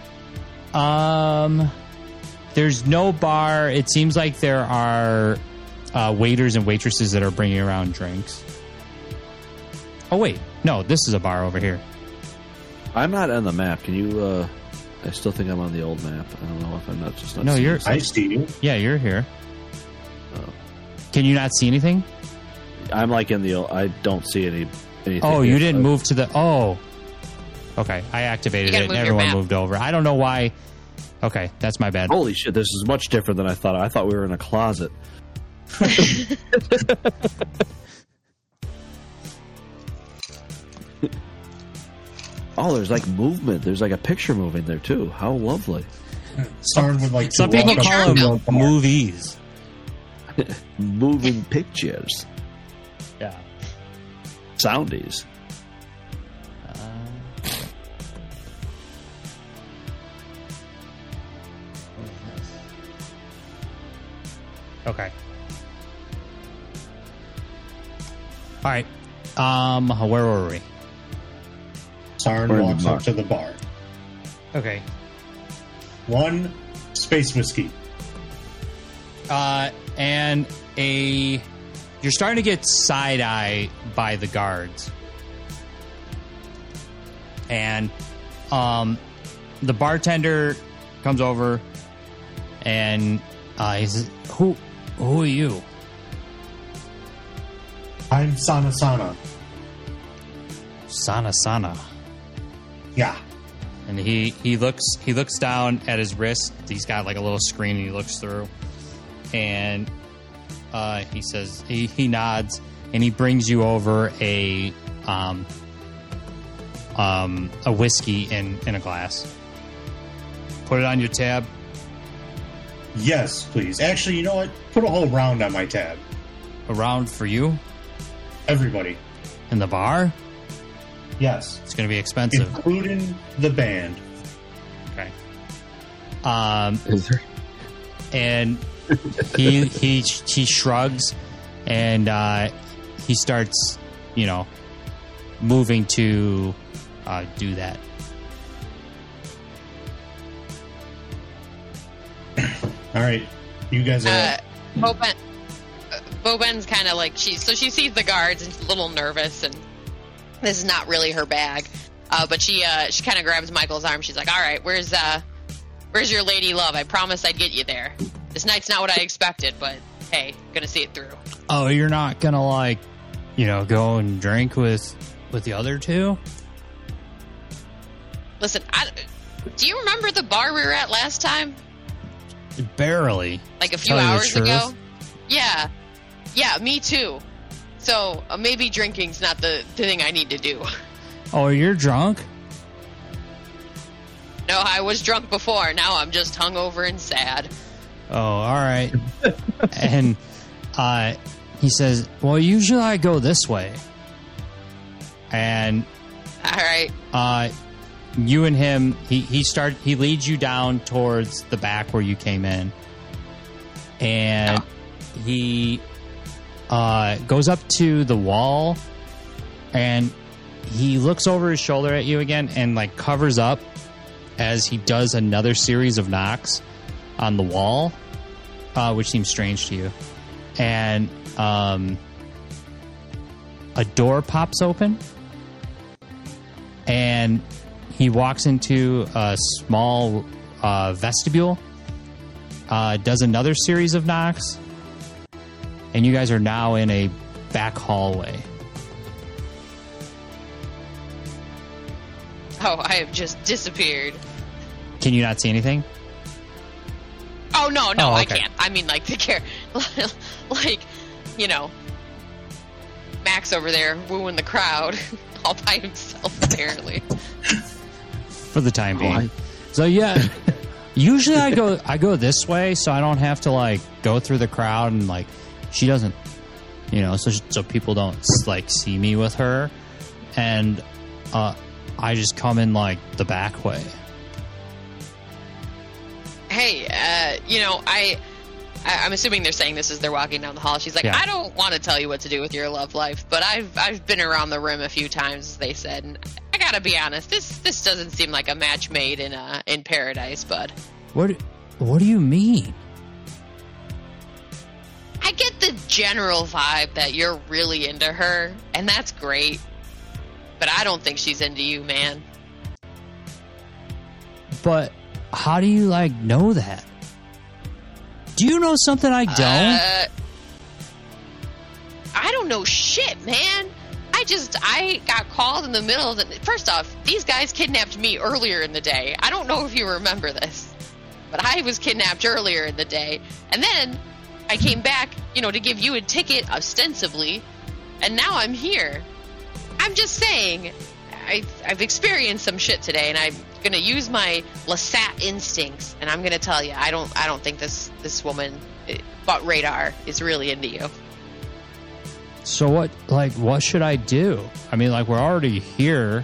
Um, there's no bar. It seems like there are uh, waiters and waitresses that are bringing around drinks. Oh wait, no, this is a bar over here. I'm not on the map. Can you? uh I still think I'm on the old map. I don't know if I'm not just not. No, seeing you're- something. I see you. Yeah, you're here. Oh. Can you not see anything? I'm like in the. old- I don't see any. Anything Oh, here. you didn't Uh, move to the. Oh, okay. I activated You it, gotta and move your everyone map. moved over. I don't know why. Okay, that's my bad. Holy shit! This is much different than I thought. I thought we were in a closet. Oh, there's like movement. There's like a picture moving there too. How lovely. Sarn would like to Some people welcome call you to them a bar. movies. Moving pictures. Yeah. Soundies. Okay. All right. Um, where were we? Sarn We're in the walks bar. up to the bar. Okay. One space whiskey. Uh, and a you're starting to get side eye by the guards, and um, the bartender comes over, and uh, he says, "Who, who are you?" I'm Sana Sana. Sana Sana. Yeah. And he, he looks he looks down at his wrist. He's got like a little screen, and he looks through, and uh, he says he, he nods, and he brings you over a um um a whiskey in in a glass. Put it on your tab. Yes, please. Actually, you know what? Put a whole round on my tab. A round for you Everybody. in the bar. Yes. It's going to be expensive. Including the band. Okay. Um. Is there? and he he he shrugs, and uh, he starts, you know, moving to uh, do that. All right. You guys are. Uh, Boben, uh, Boben's kind of like she, so she sees the guards and she's a little nervous, and this is not really her bag. Uh, but she uh, she kind of grabs Michael's arm. She's like, "All right, where's uh, where's your lady love? I promised I'd get you there. This night's not what I expected, but hey, gonna see it through." Oh, you're not gonna like, you know, go and drink with with the other two? Listen, I, do you remember the bar we were at last time? Barely. Like a few Tell you the hours truth. ago? Yeah. Yeah, me too. So uh, maybe drinking's not the, the thing I need to do. Oh, you're drunk? No, I was drunk before. Now I'm just hungover and sad. Oh, all right. And uh, he says, "Well, usually I go this way." And All right. uh, you and him, he he start he leads you down towards the back where you came in, and he uh, goes up to the wall, and he looks over his shoulder at you again, and like covers up as he does another series of knocks on the wall, uh, which seems strange to you. And um, a door pops open, and he walks into a small uh, vestibule, uh, does another series of knocks, and you guys are now in a back hallway. Oh, I have just disappeared. Can you not see anything? Oh, no, no, Oh, I okay. can't. I mean, like, the care, like, you know, Max over there wooing the crowd all by himself, apparently. For the time being. I- So yeah, usually I go I go this way, so I don't have to like go through the crowd, and like she doesn't, you know, so so people don't like see me with her, and uh, I just come in like the back way. Hey, uh, you know, I, I, I'm assuming they're saying this as they're walking down the hall. She's like, Yeah. I don't want to tell you what to do with your love life, but I've I've been around the rim a few times, as they said, and I gotta be honest, this this doesn't seem like a match made in uh, in paradise, bud. What What do you mean? I get the general vibe that you're really into her, and that's great, but I don't think she's into you, man. But how do you like know that? Do you know something I don't? Uh, I don't know shit, man. I just, I got called in the middle of the... First off, these guys kidnapped me earlier in the day. I don't know if you remember this, but I was kidnapped earlier in the day. And then I came back, you know, to give you a ticket, ostensibly, and now I'm here. I'm just saying, I, I've experienced some shit today, and I'm going to use my Lasat instincts, and I'm going to tell you, I don't, I don't think this, this woman, but Radar, is really into you. So what, like, what should I do? I mean, like, we're already here.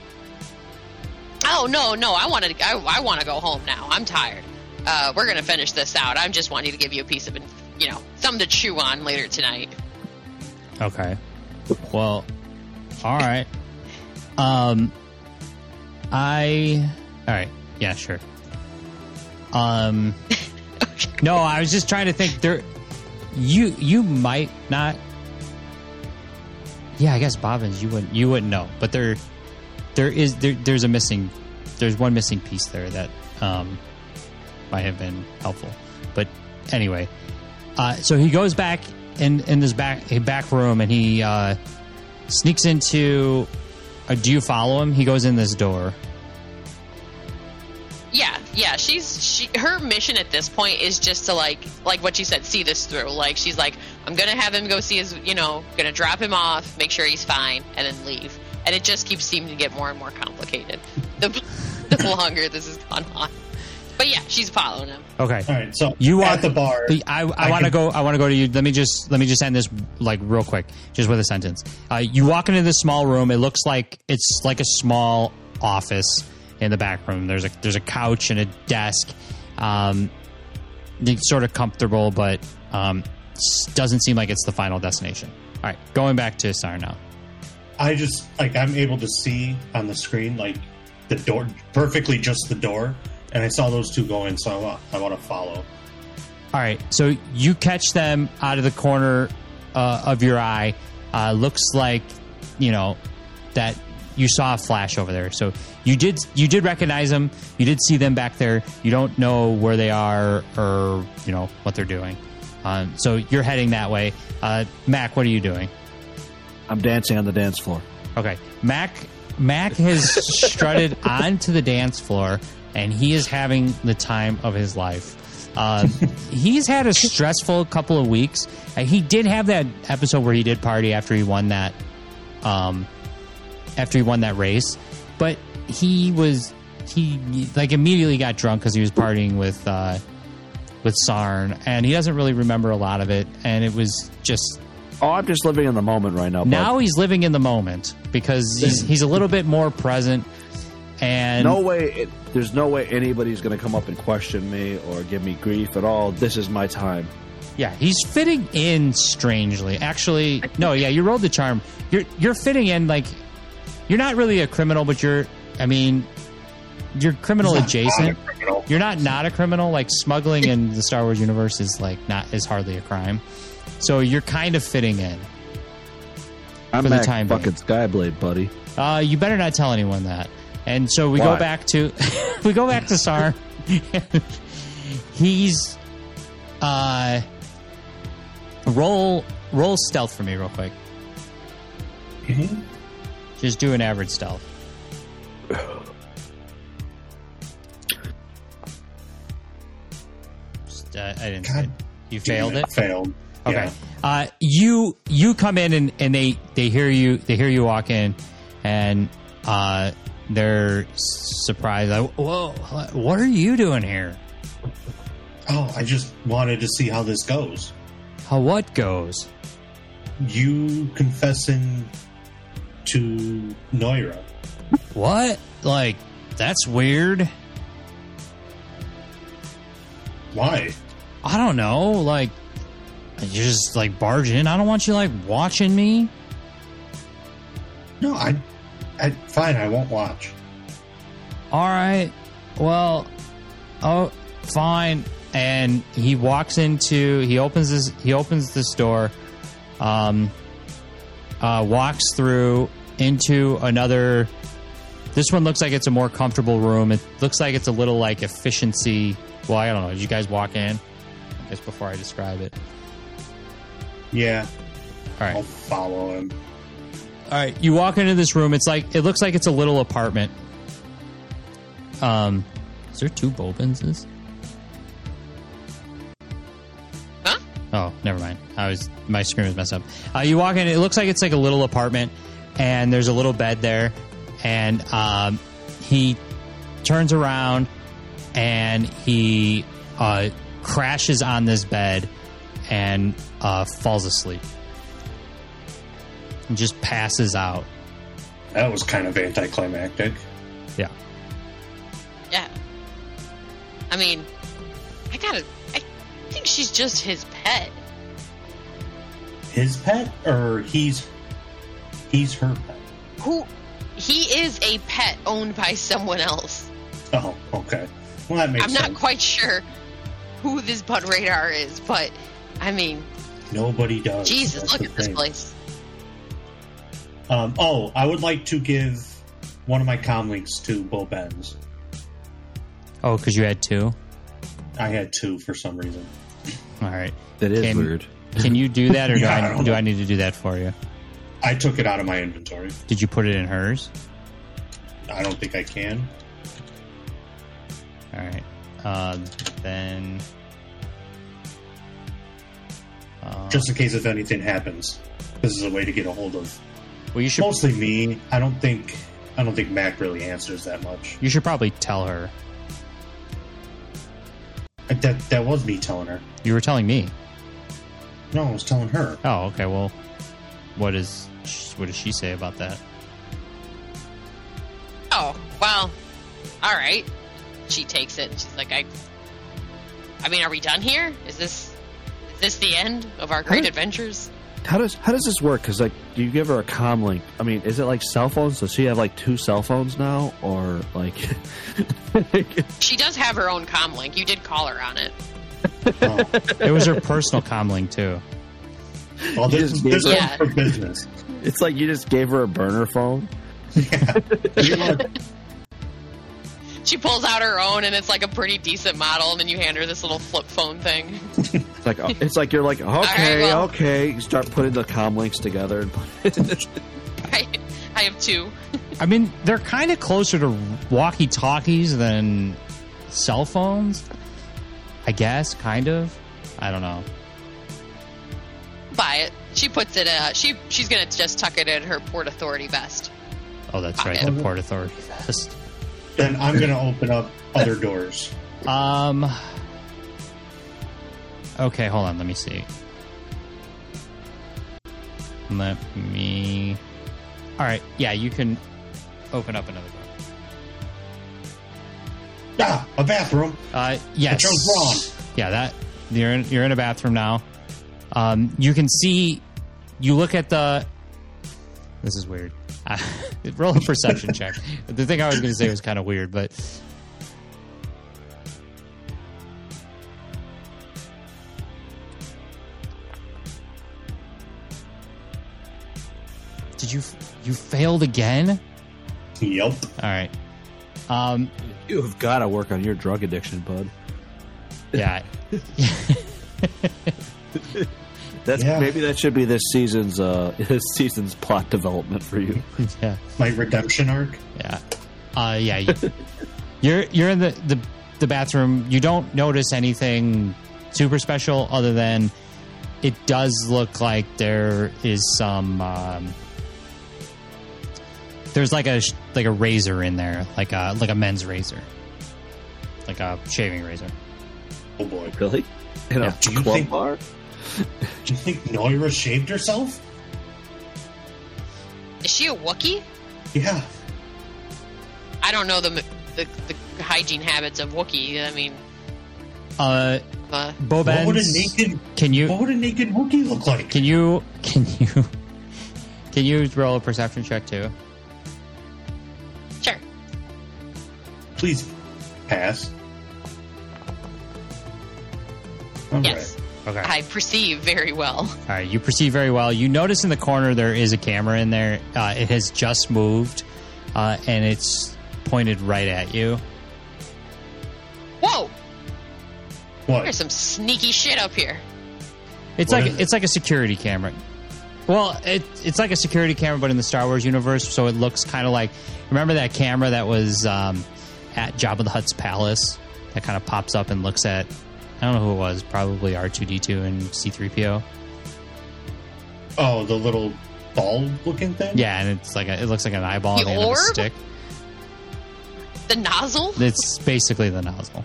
Oh no, no! I want to. I, I want to go home now. I'm tired. Uh, we're gonna finish this out. I'm just wanting to give you a piece of, you know, something to chew on later tonight. Okay. Well, all right. Um, I. All right. Yeah, sure. Um, no, I was just trying to think. There, you you might not. Yeah, I guess Bobbins, you wouldn't you wouldn't know, but there there is there, there's a missing there's one missing piece there that um, might have been helpful. But anyway, uh, so he goes back in in this back a back room, and he uh, sneaks into. Uh, do you follow him? He goes in this door. Yeah, yeah. She's she. Her mission at this point is just to like like what you said, see this through. Like she's like, I'm gonna have him go see his, you know, gonna drop him off, make sure he's fine, and then leave. And it just keeps seeming to get more and more complicated the the longer this has gone on. But yeah, she's following him. Okay. All right, so You at walk the bar. I, I, I want to can- go. I want to go to you. Let me just let me just end this like real quick, just with a sentence. Uh, you walk into this small room. It looks like it's like a small office in the back room. There's a there's a couch and a desk. Um, it's sort of comfortable, but um, s- doesn't seem like it's the final destination. All right, going back to Sar now. I just like I'm able to see on the screen like the door perfectly, just the door, and I saw those two go in, so I want I want to follow. All right, so you catch them out of the corner uh, of your eye. Uh, looks like, you know, that you saw a flash over there. So you did you did recognize them. You did see them back there. You don't know where they are or, you know, what they're doing. Um, so you're heading that way. Uh, Mac, what are you doing? I'm dancing on the dance floor. Okay, Mac Mac has strutted onto the dance floor, and he is having the time of his life. Um, he's had a stressful couple of weeks. Uh, he did have that episode where he did party after he won that, um, after he won that race, but he was he like immediately got drunk because he was partying with uh, with Sarn, and he doesn't really remember a lot of it, and it was just. Oh, I'm just living in the moment right now. Now bud. he's living in the moment because he's he's a little bit more present, and no way. It, there's no way anybody's going to come up and question me or give me grief at all. This is my time. yeah, he's fitting in strangely. Actually, no, yeah, you rolled the charm. You're you're fitting in like you're not really a criminal, but you're. I mean, you're criminal He's not adjacent. not a criminal. You're not not a criminal. Like smuggling in the Star Wars universe is like not is hardly a crime. So you're kind of fitting in. I'm For the Mac time being. fucking Skyblade, buddy. Uh, you better not tell anyone that. And so we Why? go back to we go back to Sar. He's uh roll roll stealth for me real quick. Mhm. Just do an average stealth. Just, uh, I didn't. God You failed it. Failed. Okay. Yeah. Uh, you you come in and, and they, they hear you they hear you walk in, and uh, they're surprised. Like, whoa! What are you doing here? Oh, I just wanted to see how this goes. How what goes? You confessing to Noira. What? Like that's weird. Why? I don't know. Like you just like barge in. I don't want you like watching me. No, I, I fine. I won't watch. All right. Well, oh, fine. And he walks into. He opens this. He opens this door. Um. Uh, walks through into another. This one looks like it's a more comfortable room. It looks like it's a little like efficiency. Well, I don't know. Did you guys walk in? I guess before I describe it. Yeah, All right. I'll follow him. All right, you walk into this room. It's like it looks like it's a little apartment. Um, is there two Bobenses? Huh? Oh, never mind. I was my screen was messed up. Uh, you walk in. It looks like it's like a little apartment, and there's a little bed there, and um, he turns around and he uh, crashes on this bed and uh, falls asleep. And just passes out. That was kind of anticlimactic. Yeah. Yeah. I mean, I gotta. I think she's just his pet. His pet, or he's he's her pet. Who? He is a pet owned by someone else. Oh, okay. Well, that makes I'm sense. not quite sure who this Bud Radar is, but I mean, Nobody does. Jesus, That's look the at this thing. place. Um, oh, I would like to give one of my comlinks to Bo Benz. Oh, because you had two? I had two for some reason. All right. That is Can- weird. Can you do that, or do Yeah, I I don't do know. I need to do that for you? I took it out of my inventory. Did you put it in hers? I don't think I can. All right. Uh, then. Uh, Just in case if anything happens, this is a way to get a hold of well, you should mostly me. I don't think I don't think Mac really answers that much. you should probably tell her. I- That that was me telling her. You were telling me. No, I was telling her. Oh, okay. Well, what is what does she say about that? Oh, well, all right. She takes it. She's like, I. I mean, are we done here? Is this is this the end of our great Huh? adventures? How does how does this work? Because like, do you give her a comm link? I mean, is it like cell phones? Does she have like two cell phones now, or like? She does have her own comm link. You did call her on it. Oh. It was her personal comlink too. Well, You this, just this gave her- one's for business. It's like you just gave her a burner phone. Yeah. You know, She pulls out her own, and it's like a pretty decent model. And then you hand her this little flip phone thing. It's like it's like you're like okay, right, well- okay. You start putting the comm links together. And I, I have two. I mean, they're kind of closer to walkie-talkies than cell phones. I guess, kind of. I don't know. Buy it. She puts it. Uh, she she's gonna just tuck it in her Port Authority vest. Oh, that's right. Okay. The Port Authority vest. then I'm going to open up other doors. Um. Okay, hold on. Let me see. Let me. All right. Yeah, you can open up another door. Ah, a bathroom. Uh, yes. I chose wrong. Yeah, that you're in, you're in a bathroom now. Um, you can see. You look at the. This is weird. Uh, roll a perception check. The thing I was going to say was kind of weird, but did you you failed again? Yep. All right. Um, You have got to work on your drug addiction, bud. yeah. That's Yeah. maybe that should be this season's uh, this season's plot development for you. yeah. My redemption arc. Yeah. Uh, yeah. You, you're you're in the, the the bathroom. You don't notice anything super special other than it does look like there is some. Um, there's like a sh- like a razor in there, like a like a men's razor, like a shaving razor. Oh boy. Really? In Yeah. a Do you club think- bar? Do you think Noira shaved herself? Is she a Wookiee? Yeah. I don't know the the, the hygiene habits of Wookiee. I mean, Uh, uh, Bo What would a Benz, naked can you What would a naked Wookiee look like? can you can you can you roll a perception check too? sure. Please pass. All Yes, Okay. I perceive very well. All right, you perceive very well. You notice in the corner there is a camera in there. Uh, it has just moved, uh, and it's pointed right at you. Whoa! What? There's some sneaky shit up here. It's What like is it? it's like a security camera. Well, it, it's like a security camera, but in the Star Wars universe. So it looks kind of like, remember that camera that was um, at Jabba the Hutt's palace that kind of pops up and looks at. I don't know who it was. Probably R two D two and C three P O. Oh, the little ball-looking thing. Yeah, and it's like a, it looks like an eyeball The at the end of a orb? stick. The nozzle? It's basically the nozzle.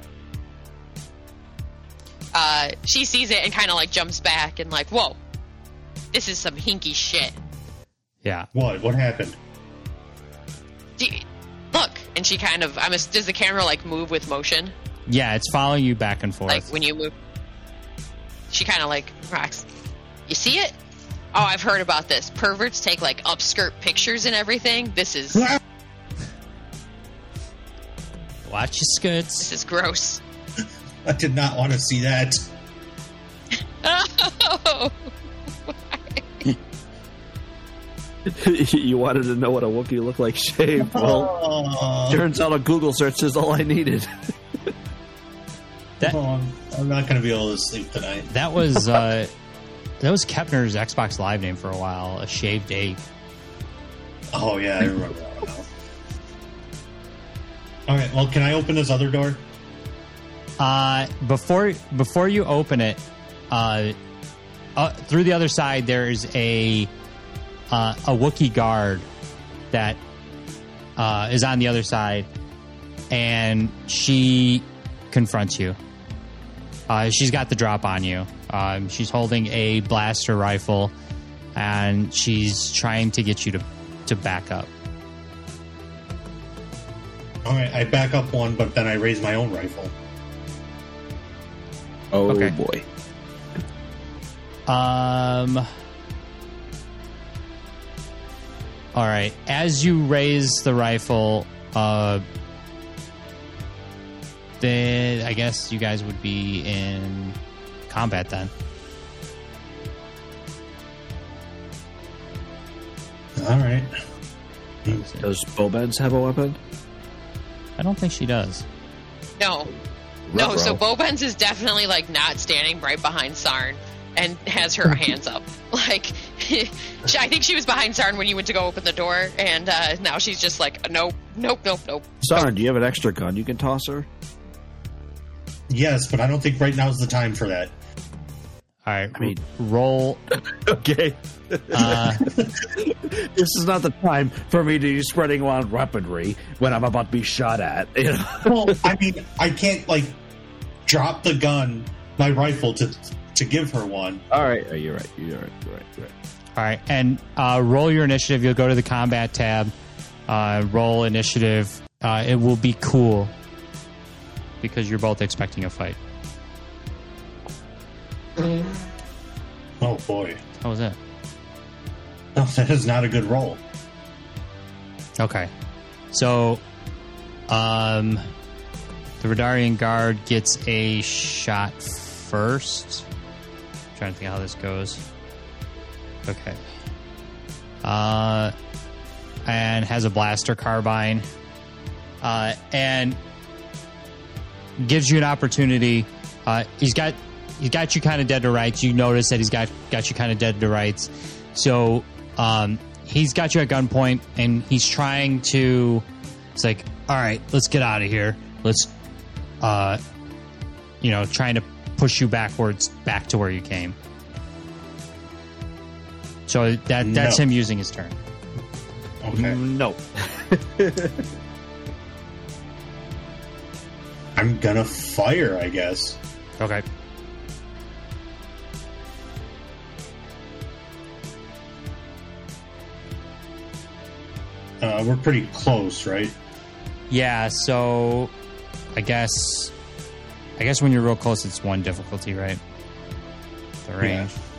Uh, she sees it and kind of like jumps back and like, whoa, this is some hinky shit. Yeah. What? What happened? Do you- look, and she kind of, I'm a, does the camera like move with motion? Yeah, it's following you back and forth. Like when you move, she kind of like rocks. You see it? Oh, I've heard about this. Perverts take like upskirt pictures and everything. This is this Watch your skirts. is gross. I did not want to see that. Oh, You wanted to know what a Wookiee looked like shaved. Well, Oh, turns out a Google search is all I needed. That oh, I'm, I'm not going to be able to sleep tonight. that was uh, that was Kepner's Xbox Live name for a while. A shaved ape. Oh yeah, I remember that one now. All right. Well, can I open this other door? Uh, before before you open it, uh, uh, through the other side there is a uh, a Wookiee guard that uh, is on the other side, and she confronts you. Uh, she's got the drop on you. Um, she's holding a blaster rifle, and she's trying to get you to to back up. All right. I back up one, but then I raise my own rifle. Oh Okay. boy. Um. All right. As you raise the rifle, uh, then I guess you guys would be in combat then. All right. Does Bobens have a weapon? I don't think she does. no, no. Ruh-roh. So Bobens is definitely like not standing right behind Sarn and has her hands up. Like, she, I think she was behind Sarn when you went to go open the door, and uh, now she's just like, nope, nope, nope, nope. Sarn, do you have an extra gun you can toss her? Yes, but I don't think right now is the time for that. All right. I mean- roll. Okay. Uh, This is not the time for me to be spreading around weaponry when I'm about to be shot at. You know? Well, I mean, I can't like drop the gun, my rifle, to to give her one. All right. Oh, you're right. You're right. You're right. You're right. all right, and uh, roll your initiative. You'll go to the combat tab. Uh, roll initiative. Uh, it will be cool because you're both expecting a fight. Oh boy, How was that? no, that is not a good roll. Okay. So, um, the Radarian guard gets a shot first. I'm trying to think how this goes. Okay. Uh, and has a blaster carbine. Uh, and gives you an opportunity. Uh, he's got he's got you kind of dead to rights. You notice that he's got got you kind of dead to rights. So um, he's got you at gunpoint, and he's trying to. It's like, all right, let's get out of here. Let's, uh, you know, trying to push you backwards back to where you came. So that that's No. him using his turn. Okay. No. I'm gonna fire, I guess. Okay. Uh, we're pretty close, right? Yeah, so I guess I guess when you're real close it's one difficulty, right? The range. Yeah.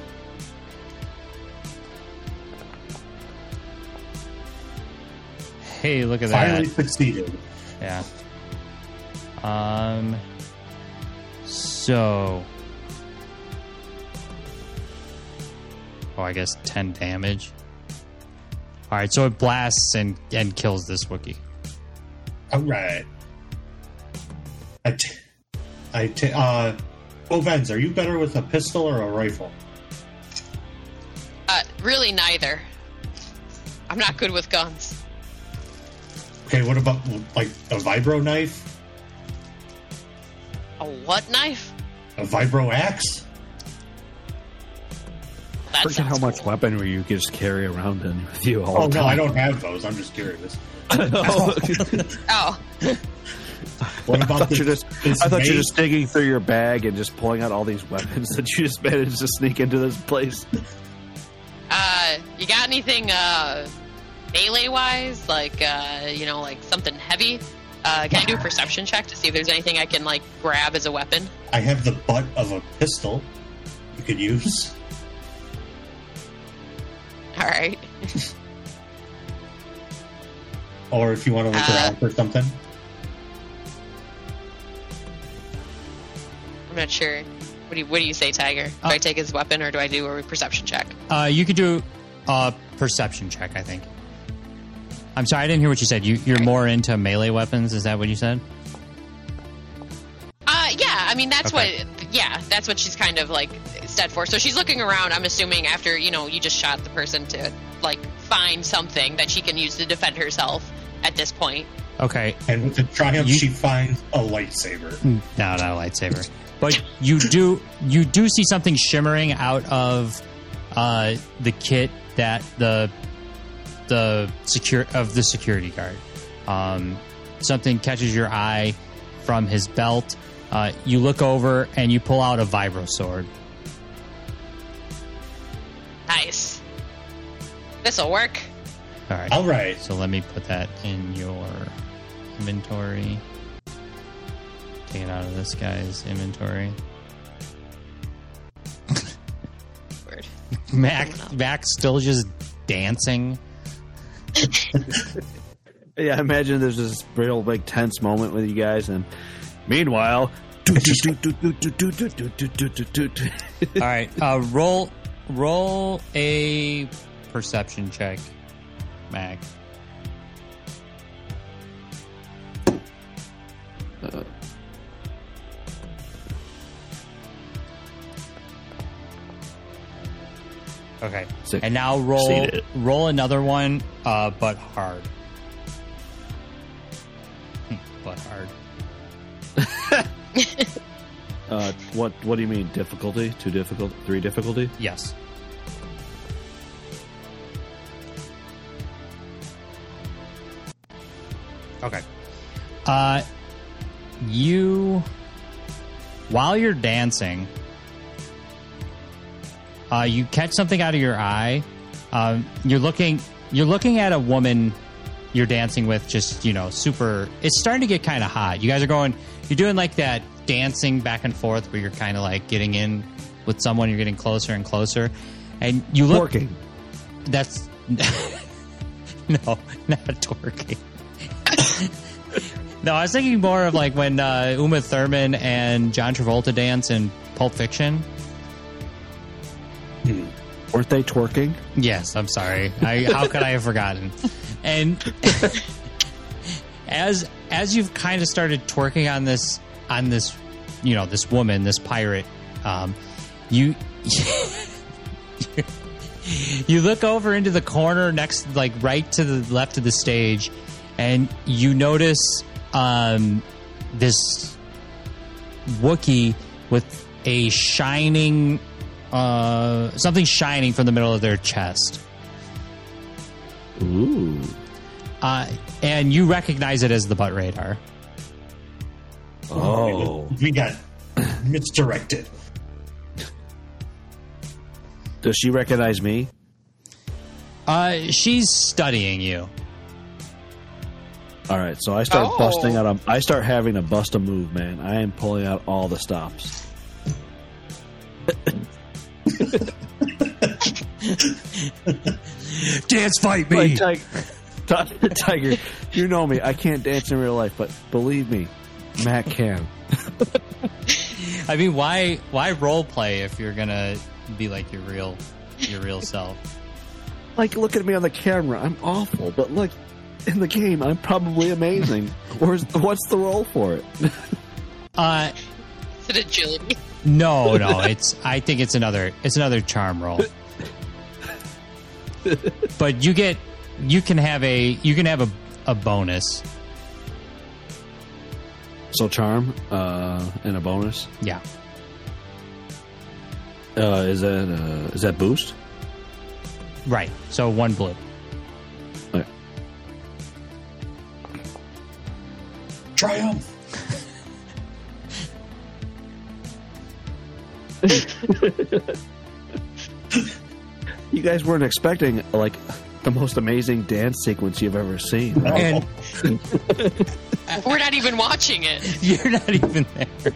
Hey, look at Finally that. succeeded. Yeah. Um so Oh, I guess ten damage. Alright, so it blasts and, and kills this Wookiee. All right. I, t- I t- uh, Ovens, are you better with a pistol or a rifle? Uh, really, neither. I'm not good with guns. Okay, what about like a vibro knife, A what knife? a vibro axe? That Forget how sounds much cool. weaponry you can just carry around in with you all Oh the no, time. I don't have those. I'm just curious. Oh, What I about thought, the, you're just, this I thought you're mace? just digging through your bag and just pulling out all these weapons that you just managed to sneak into this place. uh, you got anything uh, melee-wise, like uh, you know, like something heavy? Uh, can I do a perception check to see if there's anything I can like grab as a weapon? I have the butt of a pistol you could use. All right. Or if you want to look Uh, around for something. I'm not sure. What do you What do you say, Tiger? Do Uh, I take his weapon or do I do a perception check? Uh, you could do a perception check, I think. I'm sorry, I didn't hear what you said. You, you're Right. more into melee weapons. Is that what you said? Uh, yeah. I mean, that's Okay. what. Yeah, that's what she's kind of like set for. So she's looking around. I'm assuming after you know you just shot the person to like find something that she can use to defend herself at this point. Okay. And with the triumph, You- she finds a lightsaber. No, not a lightsaber. But you do you do see something shimmering out of uh, the kit that the the secure of the security guard. Um, something catches your eye from his belt. Uh, you look over and you pull out a vibro sword. Nice. This'll work. All right. All right. So let me put that in your inventory. Take it out of this guy's inventory. Word. Mac, Mac's still just dancing. Yeah, I imagine there's this real big tense moment with you guys, and meanwhile, All right, uh, roll, roll a perception check, Mac. Okay, Sick. and now roll Seen it. roll another one, uh, but hard. But hard. uh, what what do you mean difficulty? Two difficult, three difficulty? Yes. Okay. Uh, you, while you're dancing, uh, you catch something out of your eye. Um, you're looking, you're looking at a woman you're dancing with. Just you know, super. It's starting to get kind of hot. You guys are going. You're doing like that dancing back and forth where you're kind of like getting in with someone. You're getting closer and closer, and you look. Working. That's No, not twerking. No, I was thinking more of like when uh, Uma Thurman and John Travolta dance in Pulp Fiction. Hmm. Weren't they twerking? Yes, I'm sorry. I, how could I have forgotten? And as as you've kind of started twerking on this on this, you know, this woman, this pirate, um, you you look over into the corner next, like right to the left of the stage, and you notice um, this Wookiee with a shining. Uh, something shining from the middle of their chest. Ooh. Uh, and you recognize it as the butt radar. Oh. We got misdirected. Does she recognize me? Uh, she's studying you. All right, so I start Oh. busting out. A, I start having to bust a move, man. I am pulling out all the stops. Dance fight me. Like, Tiger, Tiger, you know me. I can't dance in real life, but believe me, Matt can. I mean, why why role play if you're gonna be like your real your real self? Like, look at me on the camera. I'm awful, but look, in the game, I'm probably amazing. Where's what's the role for it? Uh, Is it agility? no, no. It's I think it's another it's another charm roll. But you get you can have a you can have a, a bonus. So charm uh, and a bonus. Yeah. Uh, is that uh, is that boost? Right. So one blue. Okay. Triumph. You guys weren't expecting like the most amazing dance sequence you've ever seen. And We're not even watching it. you're not even there.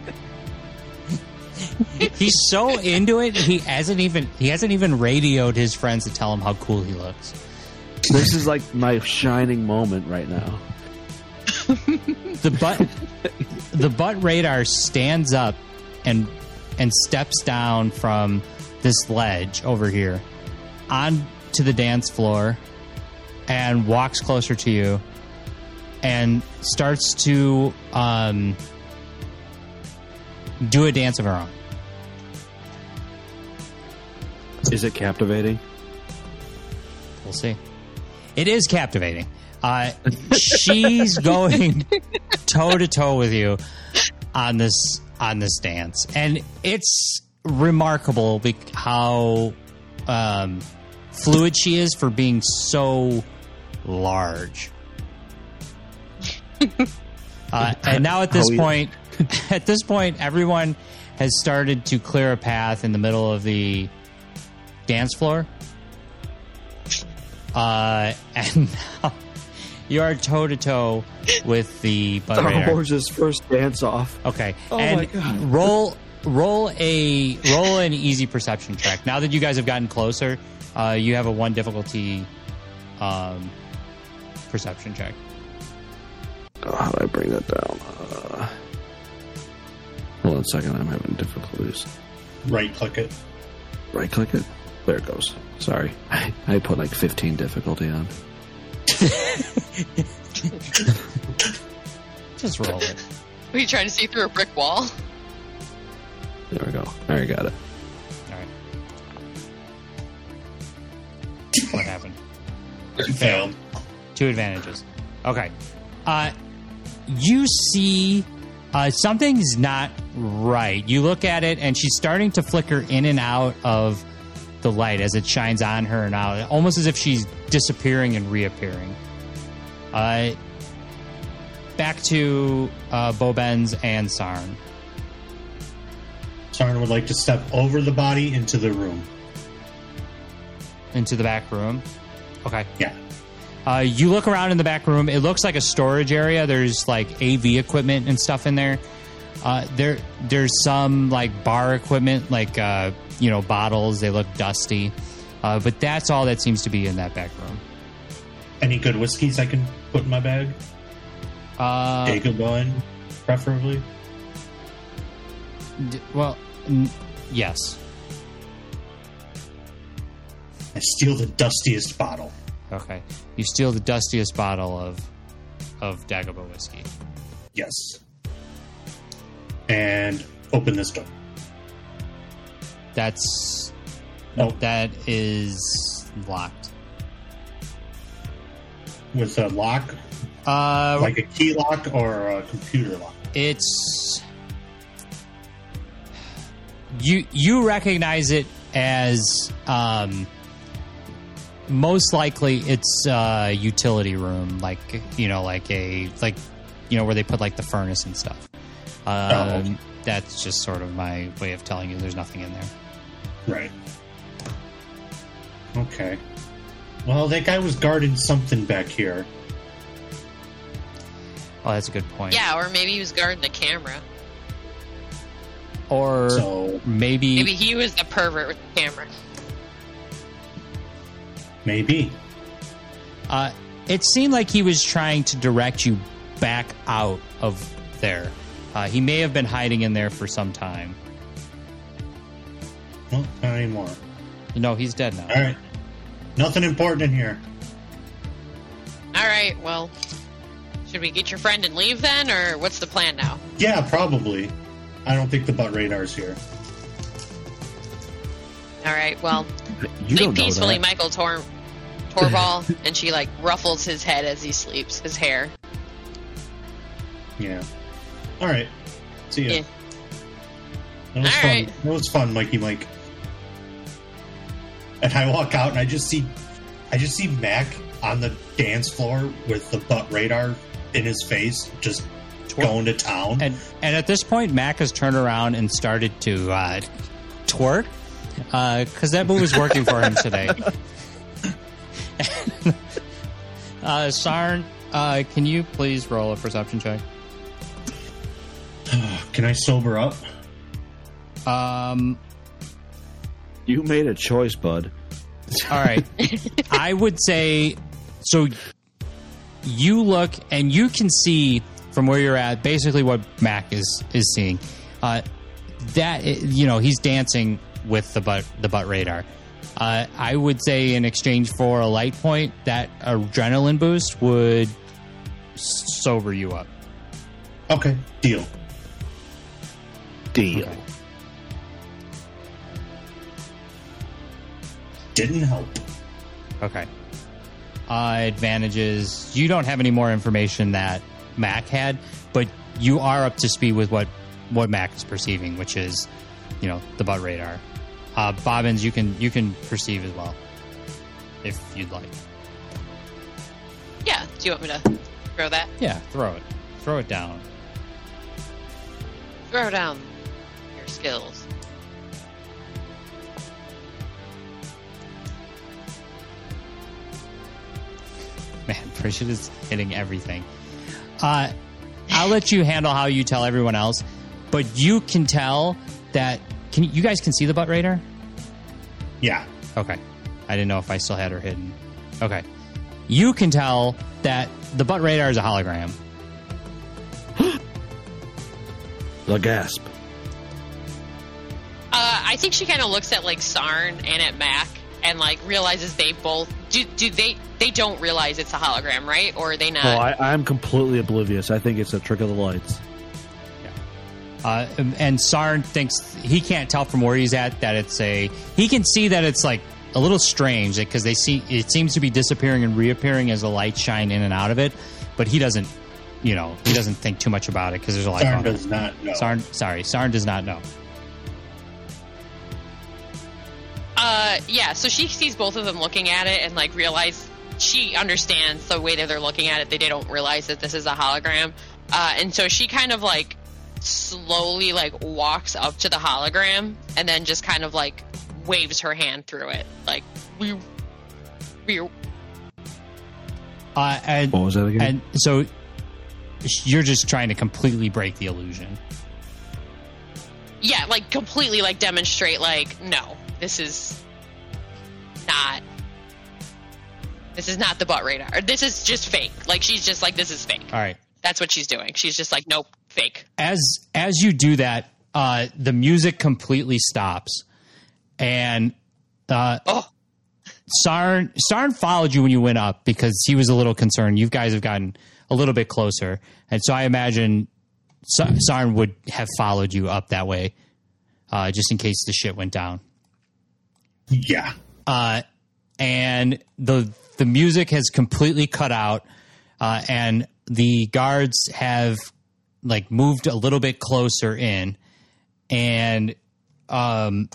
He's so into it. He hasn't even he hasn't even radioed his friends to tell him how cool he looks. This is like my shining moment right now. The butt the butt radar stands up and and steps down from this ledge over here onto the dance floor and walks closer to you and starts to um, do a dance of her own. Is it captivating? We'll see. It is captivating. Uh, she's going toe to toe with you on this on this dance, and it's remarkable be- how um, fluid she is for being so large. Uh, and now at this How- point, at this point, everyone has started to clear a path in the middle of the dance floor. Uh, and now you are toe to toe with the butt Star radar. Wars' first dance off. Okay, Oh and my God. roll roll a roll an easy perception check. Now that you guys have gotten closer, uh, you have a one difficulty um, perception check. Oh, how do I bring that down? Uh, hold on a second. I'm having difficulties. Right click it. Right click it. There it goes. Sorry. I, I put like fifteen difficulty on. Just roll it. Are you trying to see through a brick wall? There we go. All right, got it. All right. What happened? Failed. Two advantages. Okay. Uh, you see uh, something's not right. You look at it, and she's starting to flicker in and out of the light as it shines on her and out, almost as if she's disappearing and reappearing. Uh, back to uh, Bobens and Sarn. Sarn would like to step over the body into the room. Into the back room. Okay. Yeah. Uh, you look around in the back room. It looks like a storage area. There's like A V equipment and stuff in there. Uh, there, there's some like bar equipment, like uh, you know, bottles. They look dusty, uh, but that's all that seems to be in that back room. any good whiskeys I can put in my bag? Uh, Dagobah, preferably. d- well, n- yes. I steal the dustiest bottle. Okay. You steal the dustiest bottle of of Dagobah whiskey. Yes. And open this door. That's Oh, that is locked. with a lock, Uh, like a key lock or a computer lock. it's you you recognize it as um most likely it's a utility room, like you know like a like you know where they put like the furnace and stuff. Um Oh, okay. That's just sort of my way of telling you there's nothing in there. Right. Okay. Well, that guy was guarding something back here. Oh, that's a good point. Yeah, or maybe he was guarding the camera. Or So maybe, Maybe he was the pervert with the camera. maybe. Uh, it seemed like he was trying to direct you back out of there. Uh, he may have been hiding in there for some time. Well, not anymore. No, he's dead now. All right. Nothing important in here. All right, well, should we get your friend and leave then, or what's the plan now? Yeah, probably. I don't think the butt radar's here. All right, well, You sleep don't know peacefully, that. Michael Tor- Torball, and she like ruffles his head as he sleeps, his hair. Yeah. All right. See ya. Yeah. That was All fun. right. That was fun, Mikey Mike. And I walk out and I just see, I just see Mac on the dance floor with the butt radar in his face, just going to town. And and at this point, Mac has turned around and started to uh, twerk because that move is working for him today. uh, Sarn, uh, can you please roll a perception check? Can I sober up? Um, You made a choice, bud. all right. I would say so. You look and you can see from where you're at basically what Mac is is seeing. Uh, that you know he's dancing with the butt the butt radar. Uh, I would say in exchange for a light point, that adrenaline boost would sober you up. Okay, deal. Deal. Okay. Didn't help. Okay. Uh, advantages. You don't have any more information that Mac had, but you are up to speed with what, what Mac is perceiving, which is, you know, the butt radar. Uh, Bobbins, you can you can perceive as well, if you'd like. Yeah, do you want me to throw that? Yeah, throw it. Throw it down. Throw down your skills. Man, Pritchett is hitting everything. Uh, I'll let you handle how you tell everyone else, but you can tell that. Can you guys can see the butt radar? Yeah. Okay. I didn't know if I still had her hidden. Okay. You can tell that the butt radar is a hologram. The gasp. Uh, I think she kind of looks at like Sarn and at Mac and like realizes they both do. Do they? They don't realize it's a hologram, right? Or are they not? Oh, I, I'm completely oblivious. I think it's a trick of the lights. Uh, and Sarn thinks he can't tell from where he's at that it's a. He can see that it's like a little strange because they see it seems to be disappearing and reappearing as the lights shine in and out of it, but he doesn't. You know, he doesn't think too much about it because there's a light Sarn on does it. not know. Sarn, sorry, Sarn does not know. Uh, yeah. So she sees both of them looking at it and like realize she understands the way that they're looking at it. That they don't realize that this is a hologram, uh, and so she kind of like slowly like walks up to the hologram and then just kind of like waves her hand through it, like we, we. Uh, and, What was that again? And so you're just trying to completely break the illusion. Yeah, like completely like demonstrate like no, this is not This is not the butt radar. This is just fake. Like, she's just like, this is fake. All right. That's what she's doing. She's just like, nope, fake. As as you do that, uh, the music completely stops, and uh, Oh, Sarn Sarn followed you when you went up because he was a little concerned. You guys have gotten a little bit closer, and so I imagine Sa- Sarn would have followed you up that way, uh, just in case the shit went down. Yeah. Uh, and the the music has completely cut out, uh, and the guards have like moved a little bit closer in, and um,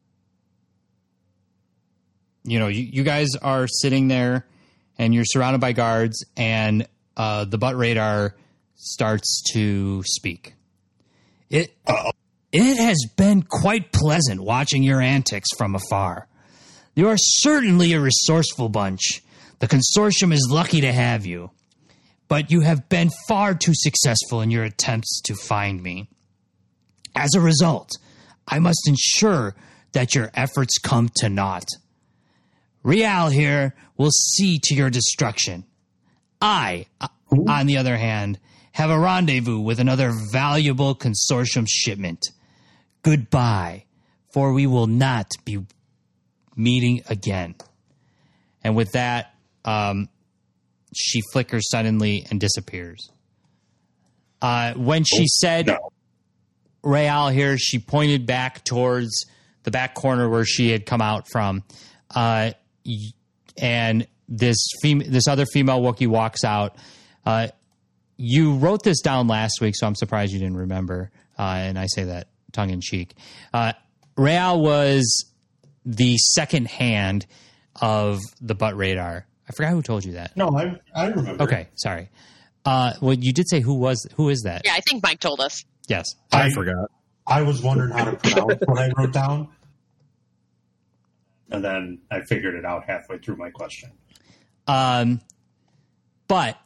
you know, you, you guys are sitting there, and you're surrounded by guards, and uh, the butt radar starts to speak. It Uh-oh. it has been quite pleasant watching your antics from afar. You are certainly a resourceful bunch. The consortium is lucky to have you. But you have been far too successful in your attempts to find me. As a result, I must ensure that your efforts come to naught. Rial here will see to your destruction. I, on the other hand, have a rendezvous with another valuable consortium shipment. Goodbye, for we will not be meeting again. And with that, um, she flickers suddenly and disappears. Uh, when she said No. Real here, she pointed back towards the back corner where she had come out from. Uh, y- and this fem- this other female Wookiee walks out. Uh, you wrote this down last week, so I'm surprised you didn't remember. Uh, and I say that tongue in cheek. Uh, Real was the second hand of the butt radar. I forgot who told you that. No, I I remember. Okay, sorry. Uh, well, you did say who was who is that? yeah, I think Mike told us. Yes. I, I forgot. I was wondering how to pronounce what I wrote down, and then I figured it out halfway through my question. Um, but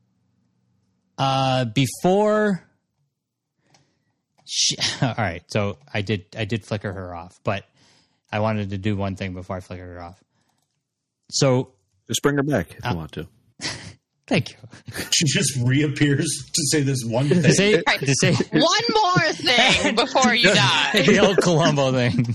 uh, before, she, all right. So I did I did flicker her off, but I wanted to do one thing before I flickered her off. So Just bring her back if Uh, you want to. thank you. She just reappears to say this one thing. To say, to say One more thing before you die. the old Columbo thing.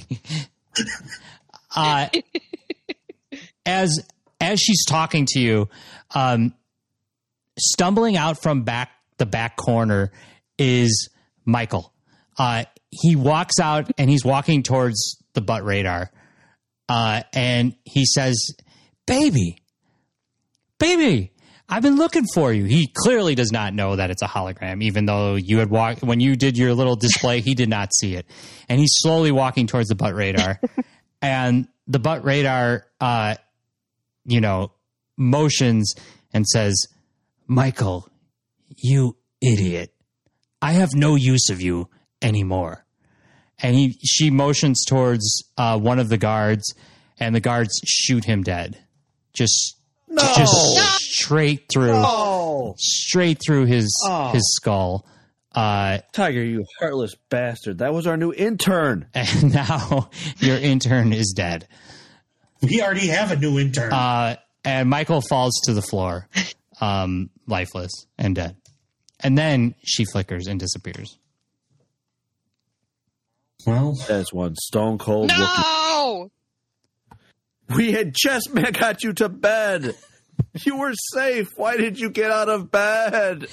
Uh, as as she's talking to you, um, stumbling out from back the back corner is Michael. Uh, he walks out and he's walking towards the butt radar, uh, and he says, "Baby, baby." I've been looking for you. He clearly does not know that it's a hologram, even though you had walked when you did your little display, he did not see it. And he's slowly walking towards the butt radar. And the butt radar, uh, you know, motions and says, "Michael, you idiot. I have no use of you anymore." And he, she motions towards uh, one of the guards, and the guards shoot him dead. Just No! just straight through, Oh, straight through his Oh. his skull. Uh, Tiger, you heartless bastard. That was our new intern. and now your intern is dead. We already have a new intern. Uh, and Michael falls to the floor, um, lifeless and dead. And then she flickers and disappears. well, That's one stone cold Wookiee. No! We had just got you to bed. You were safe. Why did you get out of bed?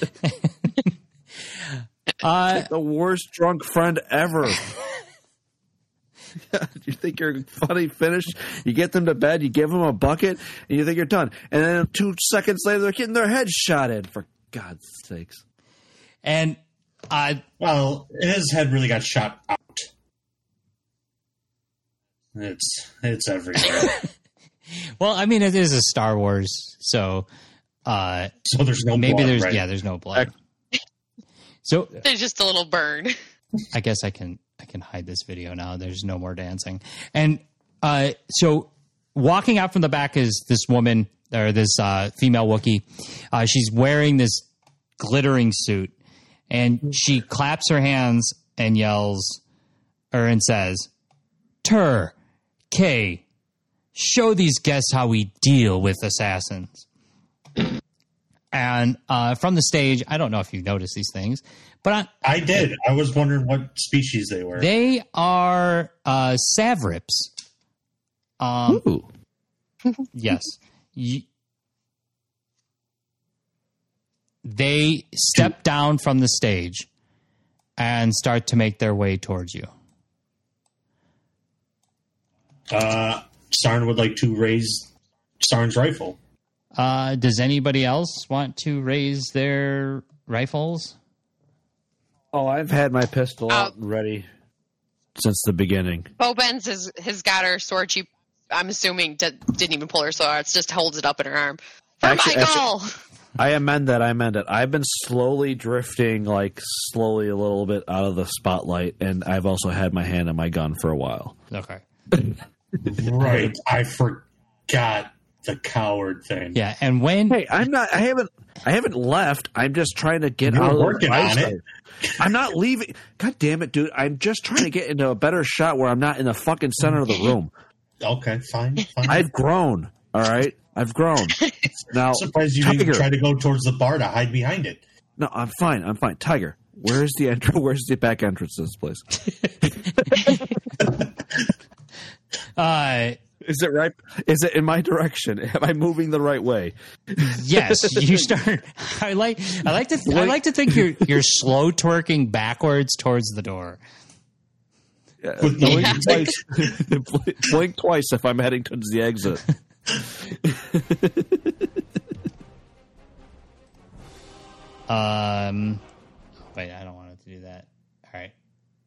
Uh, The worst drunk friend ever. You think you're funny finished? You get them to bed, you give them a bucket, and you think you're done. And then two seconds later, they're getting their heads shot in, for God's sakes. and uh, well, his head really got shot out. It's it's everywhere. well, I mean, it is a Star Wars, so uh, So there's no maybe blood, there's right? yeah, there's no blood. So There's just a little burn. I guess I can I can hide this video now. There's no more dancing. And uh, so walking out from the back is this woman or this uh, female Wookiee. Uh, she's wearing this glittering suit, and she claps her hands and yells, or and says, "Tur, K, show these guests how we deal with assassins. And uh, from the stage, I don't know if you noticed these things, but I, I did. I was wondering what species they were. they are uh, Savrips. Um, Ooh. yes. Y- they step down from the stage and start to make their way towards you. Uh, Sarn would like to raise Sarn's rifle. Uh, does anybody else want to raise their rifles? Oh, I've had my pistol Uh, out and ready since the beginning. Bobens has, has got her sword. She, I'm assuming, d- didn't even pull her sword. It's just holds it up in her arm. For Actually- Michael! I amend that. I amend it. I've been slowly drifting, like slowly a little bit out of the spotlight, and I've also had my hand on my gun for a while. Okay. Right. I forgot the coward thing. Yeah, and when Hey, I'm not. I haven't. I haven't left. I'm just trying to get You're out of the working on eyesight. it. I'm not leaving. God damn it, dude! I'm just trying to get into a better shot where I'm not in the fucking center of the room. Okay, fine. fine. I've grown. All right, I've grown. Now, I'm surprised you didn't Tiger. try to go towards the bar to hide behind it. No, I'm fine. I'm fine. Tiger, where's the entrance? Where's the back entrance to this place? uh, Is it right? Is it in my direction? Am I moving the right way? yes, you start. I like. I like to. I like to think you're you're slow twerking backwards towards the door. With no Blink Yeah. twice. Blink twice if I'm heading towards the exit. Um, wait, I don't want it to do that. All right.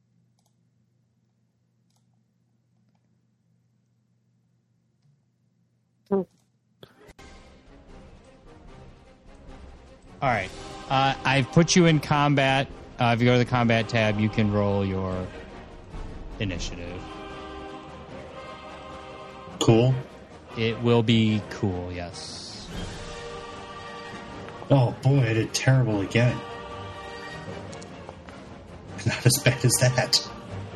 All right. Uh, I've put you in combat. Uh, if you go to the combat tab, you can roll your initiative. Cool. It will be cool, yes. Oh boy, I did terrible again. Not as bad as that.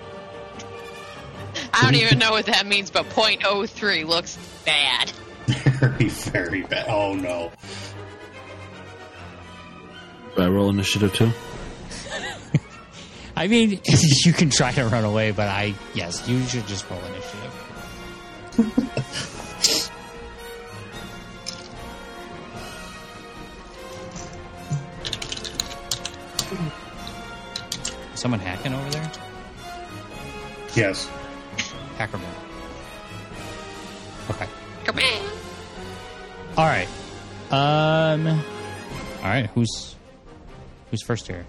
I don't even know what that means, but point oh three looks bad. Very, very bad. Oh no. Do I roll initiative too? I mean, you can try to run away, but I, yes, you should just roll initiative. Someone hacking over there? Yes. Hackerman. Okay. Come in. All right. Um. All right. Who's who's first here?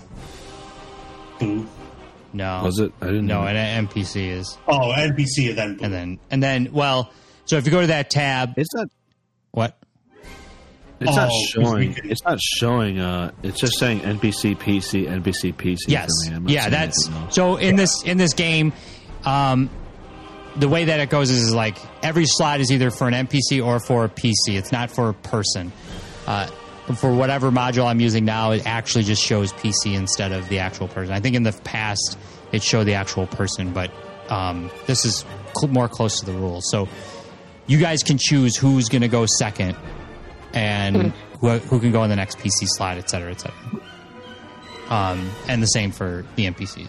Boo. No. Was it? I didn't No, know. an N P C is, Oh, N P C and then boo. and then and then well. So if you go to that tab, It's not. what? It's not Oh, 'cause showing. we could- It's not showing. Uh, it's just saying N P C P C, N P C P C. Yes. For me. I'm not Yeah. seeing That's anything else. so in this in this game. Um, the way that it goes is, is like every slot is either for an N P C or for a P C. It's not for a person. Uh, for whatever module I'm using now, it actually just shows P C instead of the actual person. I think in the past it showed the actual person, but um, this is cl- more close to the rules. So you guys can choose who's going to go second and who, who can go in the next P C slot, et cetera, et cetera. Um, and the same for the N P Cs.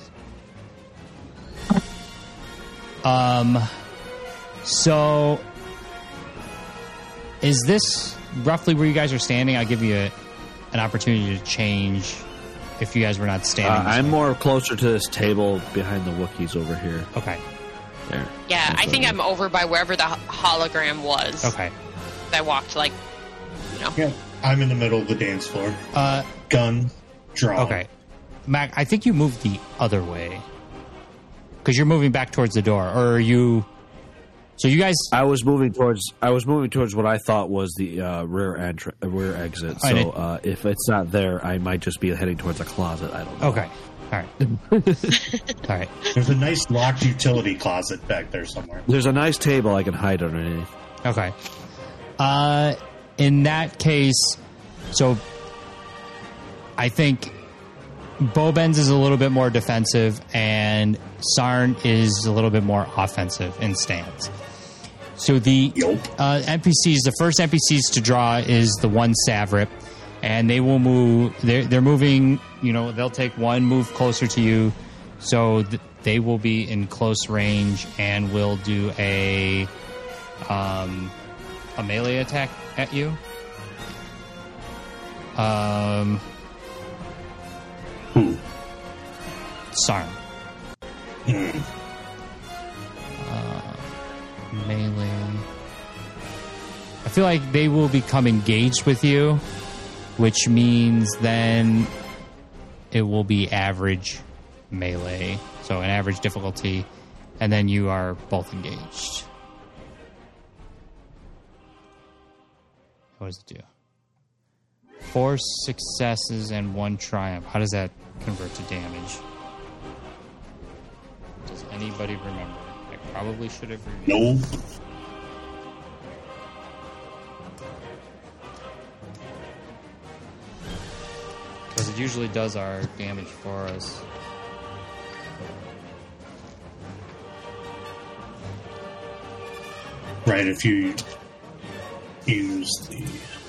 Um, so is this roughly where you guys are standing? I'll give you a, an opportunity to change if you guys were not standing. Uh, this I'm way. more closer to this table behind the Wookiees over here. Okay. There. Yeah, That's I think what I'm over by wherever the ho- hologram was. Okay. I walked like, you know. Yeah, I'm in the middle of the dance floor. Uh, Gun, draw. okay. Mac, I think you moved the other way because you're moving back towards the door, or are you? So you guys. I was moving towards. I was moving towards what I thought was the uh, rear entry, uh, rear exit. And So it- uh, if it's not there, I might just be heading towards a closet. I don't know. Okay. All right. All right. There's a nice locked utility closet back there somewhere. There's a nice table I can hide underneath. Okay. Uh, in that case, so I think Bobens is a little bit more defensive, and Sarn is a little bit more offensive in stance. So the Yup. uh, N P Cs, the first N P Cs to draw is the one Savrip, and they will move. They're they're moving. You know, they'll take one move closer to you, so th- they will be in close range and will do a um a melee attack at you. Um, Who? Sarn. Mm. Melee. I feel like they will become engaged with you, which means then it will be average melee. So an average difficulty, and then you are both engaged. What does it do? Four successes and one triumph. How does that convert to damage? Does anybody remember? I probably should have reviewed. Nope. Because it usually does our damage for us. Right, if you use the...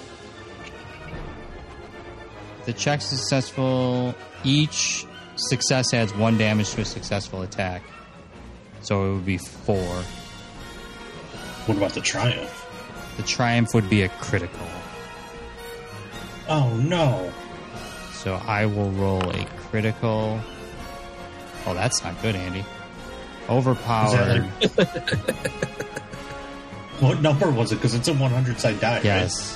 The check's successful. Each success adds one damage to a successful attack. So it would be four. What about the triumph? The triumph would be a critical. Oh, no. So I will roll a critical. Oh, that's not good, Andy. Overpowered. Is that like- What number was it? Because it's a one hundred side die, Yes.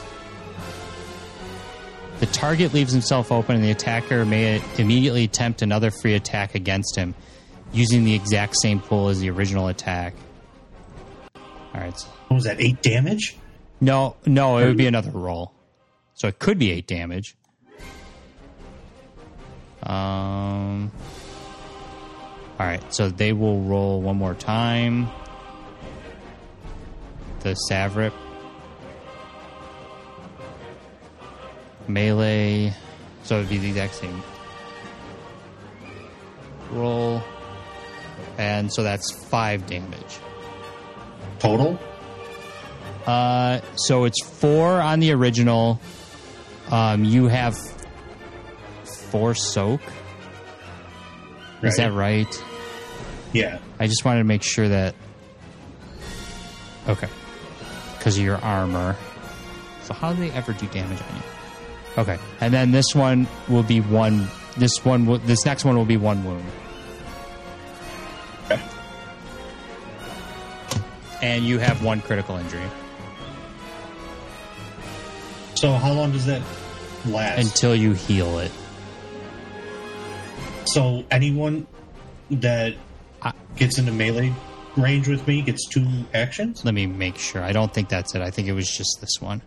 The target leaves himself open, and the attacker may immediately attempt another free attack against him, using the exact same pool as the original attack. All right. right? What was that, eight damage? No, no, it would be another roll. So it could be eight damage. Um. All right, so they will roll one more time. The Savrip. Melee. So it would be the exact same roll. And so that's five damage. Total? Uh, so it's four on the original. Um, you have four soak. Is that right? Yeah. I just wanted to make sure that. Okay. Because of your armor. So how do they ever do damage on you? Okay, and then this one will be one. This one, will, this next one will be one wound. Okay. And you have one critical injury So how long does that last? until you heal it. So anyone that I- gets into melee range with me gets two actions? Let me make sure. I don't think that's it. I think it was just this one.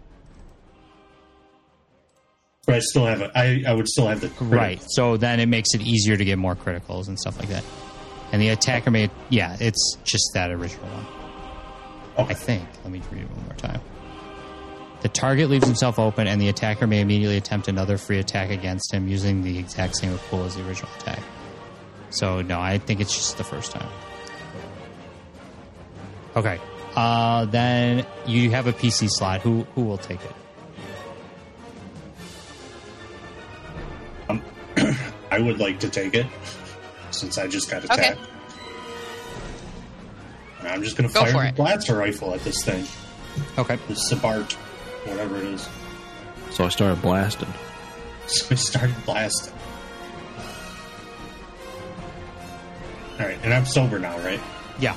But I still have a, I, I would still have the critical. Right. So then it makes it easier to get more criticals and stuff like that. And the attacker may, yeah, it's just that original one. Okay. I think. Let me read it one more time. The target leaves himself open, and the attacker may immediately attempt another free attack against him using the exact same pool as the original attack. So, no, I think it's just the first time. Okay. Uh, then you have a P C slot. Who who will take it? I would like to take it since I just got Okay. attacked. And I'm just going to Go fire for the it. blaster rifle at this thing. Okay. The Sabart, whatever it is. So I started blasting. So I started blasting. Alright, and I'm sober now, right? Yeah.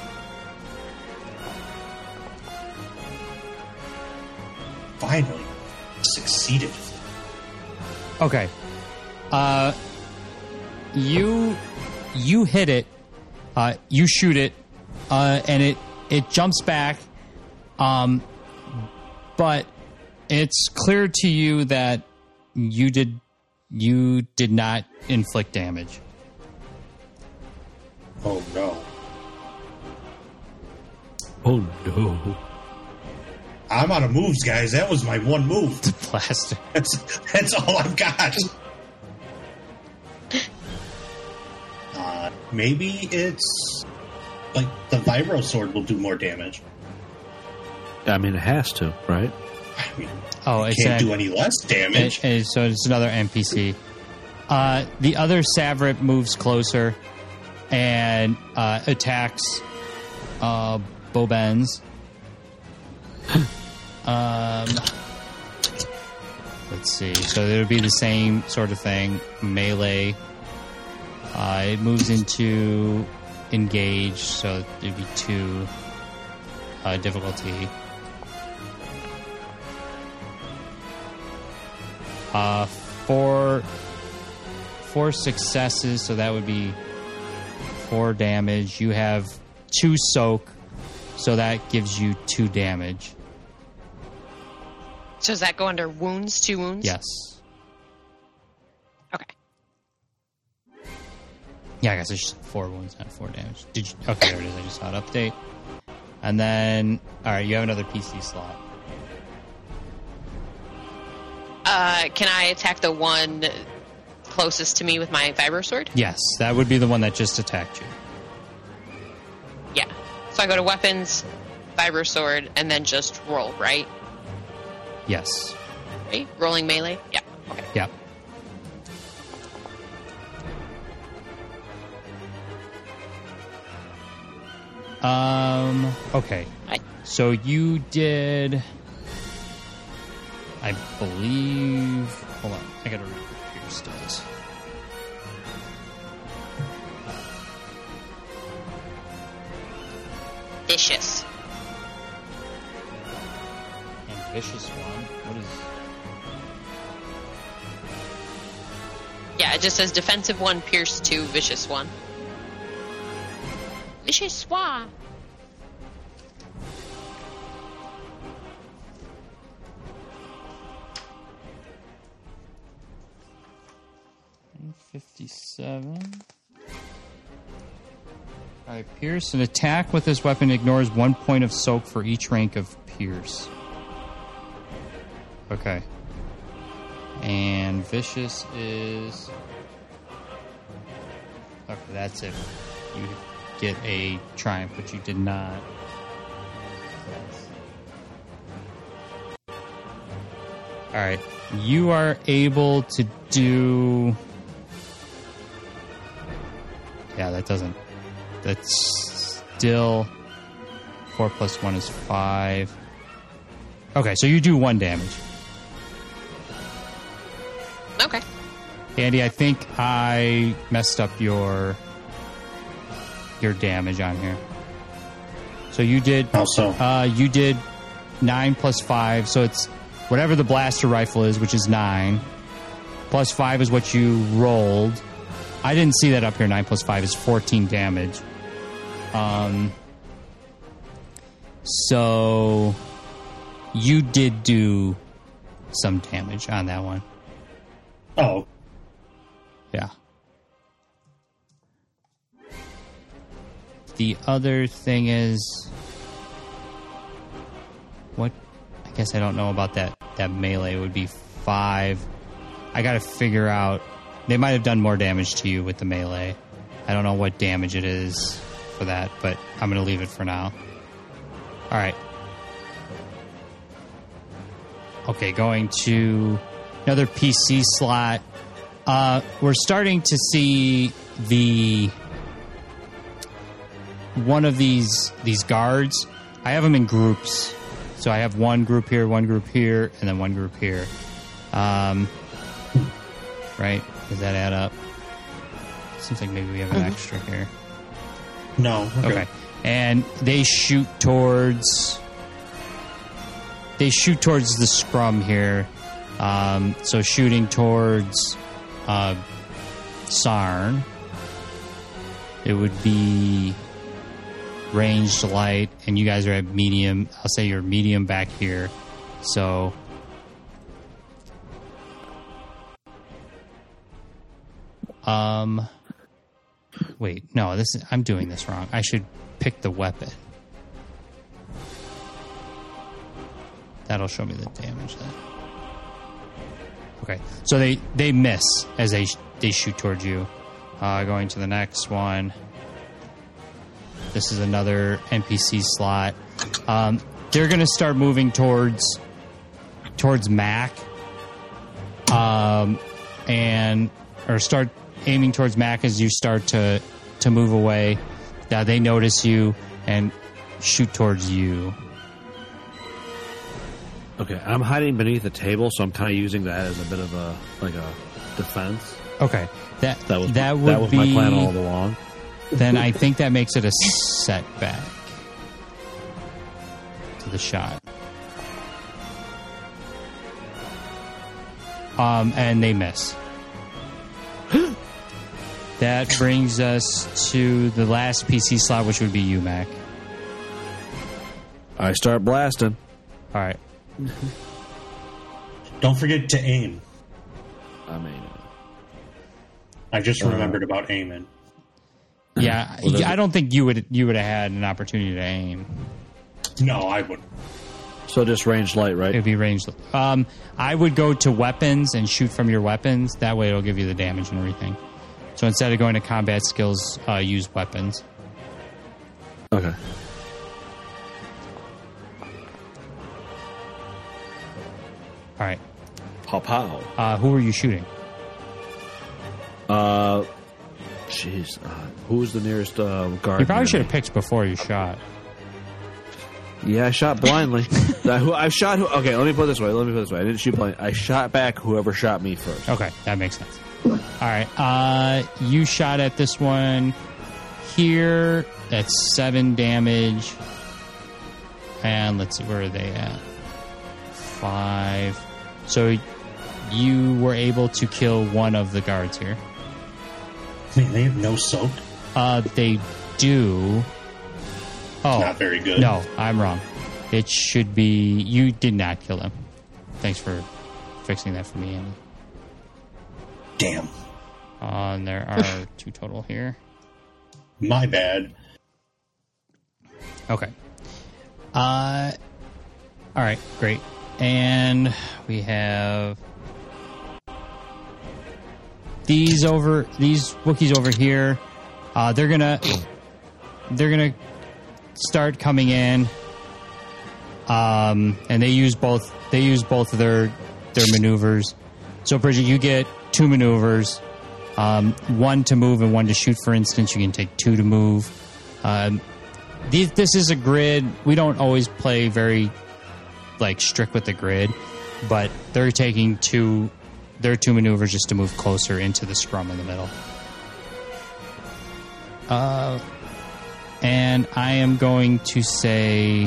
Finally. Succeeded. Okay. Uh, you you hit it. Uh, you shoot it, uh, and it it jumps back. Um, but it's clear to you that you did you did not inflict damage. Oh no. Oh no. I'm out of moves, guys. That was my one move. Blaster. That's that's all I've got. Uh, maybe it's like the Vibro Sword will do more damage. I mean, it has to, right? I mean, Oh, it's can't an, do any less damage. it- it- so it's another N P C. Uh, the other Savrit moves closer and uh, attacks uh, Bobens. um, let's see. So it would be the same sort of thing. Melee. Uh, it moves into engage, so it would be two uh, difficulty. Uh, four, four successes, so that would be four damage. You have two soak, so that gives you two damage. So does that go under wounds? Two wounds? Yes. Okay. Yeah, I guess it's just four wounds, not four damage. Did you? Okay, there it is. I just saw it update. And then, all right, you have another P C slot. Uh, can I attack the one closest to me with my vibro sword? Yes, that would be the one that just attacked you. Yeah. So I go to weapons, vibro sword, and then just roll, right? Yes. Right? Rolling melee? Yeah. Okay. Yeah. Um. Okay. Hi. So you did. I believe. Hold on. I gotta read what Pierce does. Vicious. And vicious one. What is? Yeah, it just says defensive one, pierce two, vicious one. Vicious one. Fifty-seven. All right, Pierce. An attack with this weapon ignores one point of soak for each rank of Pierce. Okay. And vicious is. Okay, that's it. You get a triumph, but you did not. All right, you are able to do. Yeah, that doesn't. That's still four plus one is five. Okay, so you do one damage. Okay. Andy, I think I messed up your your damage on here. So you did. How so? Uh, you did nine plus five, so it's whatever the blaster rifle is, which is nine. Plus five is what you rolled. I didn't see that up here. Nine plus five is fourteen damage. Um. So you did do some damage on that one. Oh, Yeah. The other thing is, what? I guess I don't know about that. That melee would be five. I got to figure out. They might have done more damage to you with the melee. I don't know what damage it is for that, but I'm going to leave it for now. All right. Okay, going to another P C slot. Uh, we're starting to see the one of these these guards. I have them in groups, so I have one group here, one group here, and then one group here. Um, right? Does that add up? Seems like maybe we have an Mm-hmm. extra here. no. Okay. Okay. And they shoot towards they shoot towards the scrum here. Um, so shooting towards uh, Sarn. It would be ranged light, and you guys are at medium. I'll say you're medium back here. So um wait, no, this is I'm doing this wrong. I should pick the weapon. That'll show me the damage then. Okay, so they they miss as they they shoot towards you. Uh, going to the next one. This is another N P C slot. Um, they're going to start moving towards towards Mac, um, and or start aiming towards Mac as you start to to move away. Now they notice you and shoot towards you. Okay, I'm hiding beneath a table, so I'm kind of using that as a bit of a like a defense. Okay, that That was that my, would that was be my plan all along. Then I think that makes it a setback to the shot. Um, and they miss. That brings us to the last P C slot, which would be you, Mac. I start blasting. All right. Don't forget to aim. I mean, I just Uh, remembered about aiming. Yeah, Well, then- I don't think you would you would have had an opportunity to aim. No, I wouldn't. so just range light, right? It'd be ranged. Um, I would go to weapons and shoot from your weapons. That way, it'll give you the damage and everything. So instead of going to combat skills, uh, use weapons. Okay. All right. Pow pow. Uh, who are you shooting? Uh, jeez. Uh, who's the nearest uh, guard? You probably near should me? have picked before you shot. Yeah, I shot blindly. I, who, I shot. Who, okay, let me put it this way. Let me put it this way. I didn't shoot blind. I shot back whoever shot me first. Okay, that makes sense. All right. Uh, you shot at this one here. That's seven damage. And let's see, where are they at? Five. So you were able to kill one of the guards here. Man, they have no soak. Uh, they do. Oh, Not very good. No, I'm wrong. It should be. You did not kill him. Thanks for fixing that for me, Andy. Damn. Uh, and there are two total here. My bad. Okay. Uh, all right, great. And we have these over these Wookiees over here. Uh, they're gonna they're gonna start coming in. Um, and they use both they use both of their their maneuvers. So Bridget, you get two maneuvers. Um, one to move and one to shoot, for instance. You can take two to move. Um, these, this is a grid. We don't always play very like strict with the grid, but they're taking two their two maneuvers just to move closer into the scrum in the middle. Uh, and I am going to say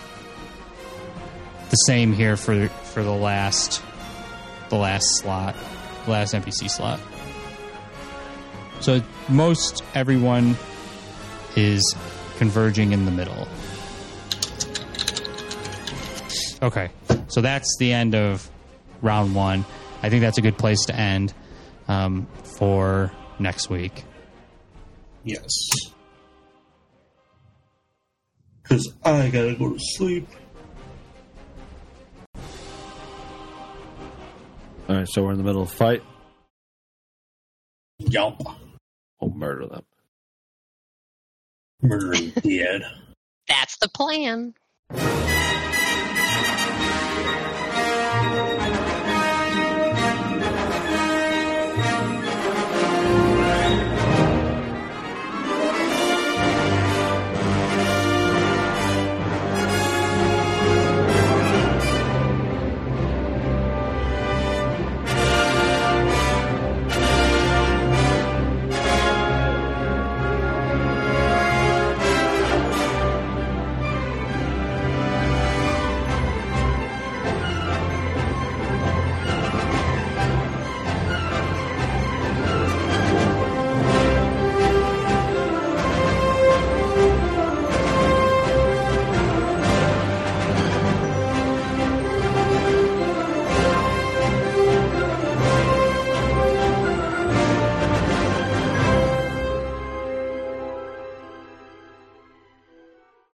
the same here for for the last the last slot, the last N P C slot. So most everyone is converging in the middle. Okay, so that's the end of round one. I think that's a good place to end um, for next week. Yes. Because I gotta go to sleep. All right, so we're in the middle of the fight. Yup. We'll murder them. Murdering dead. That's the plan.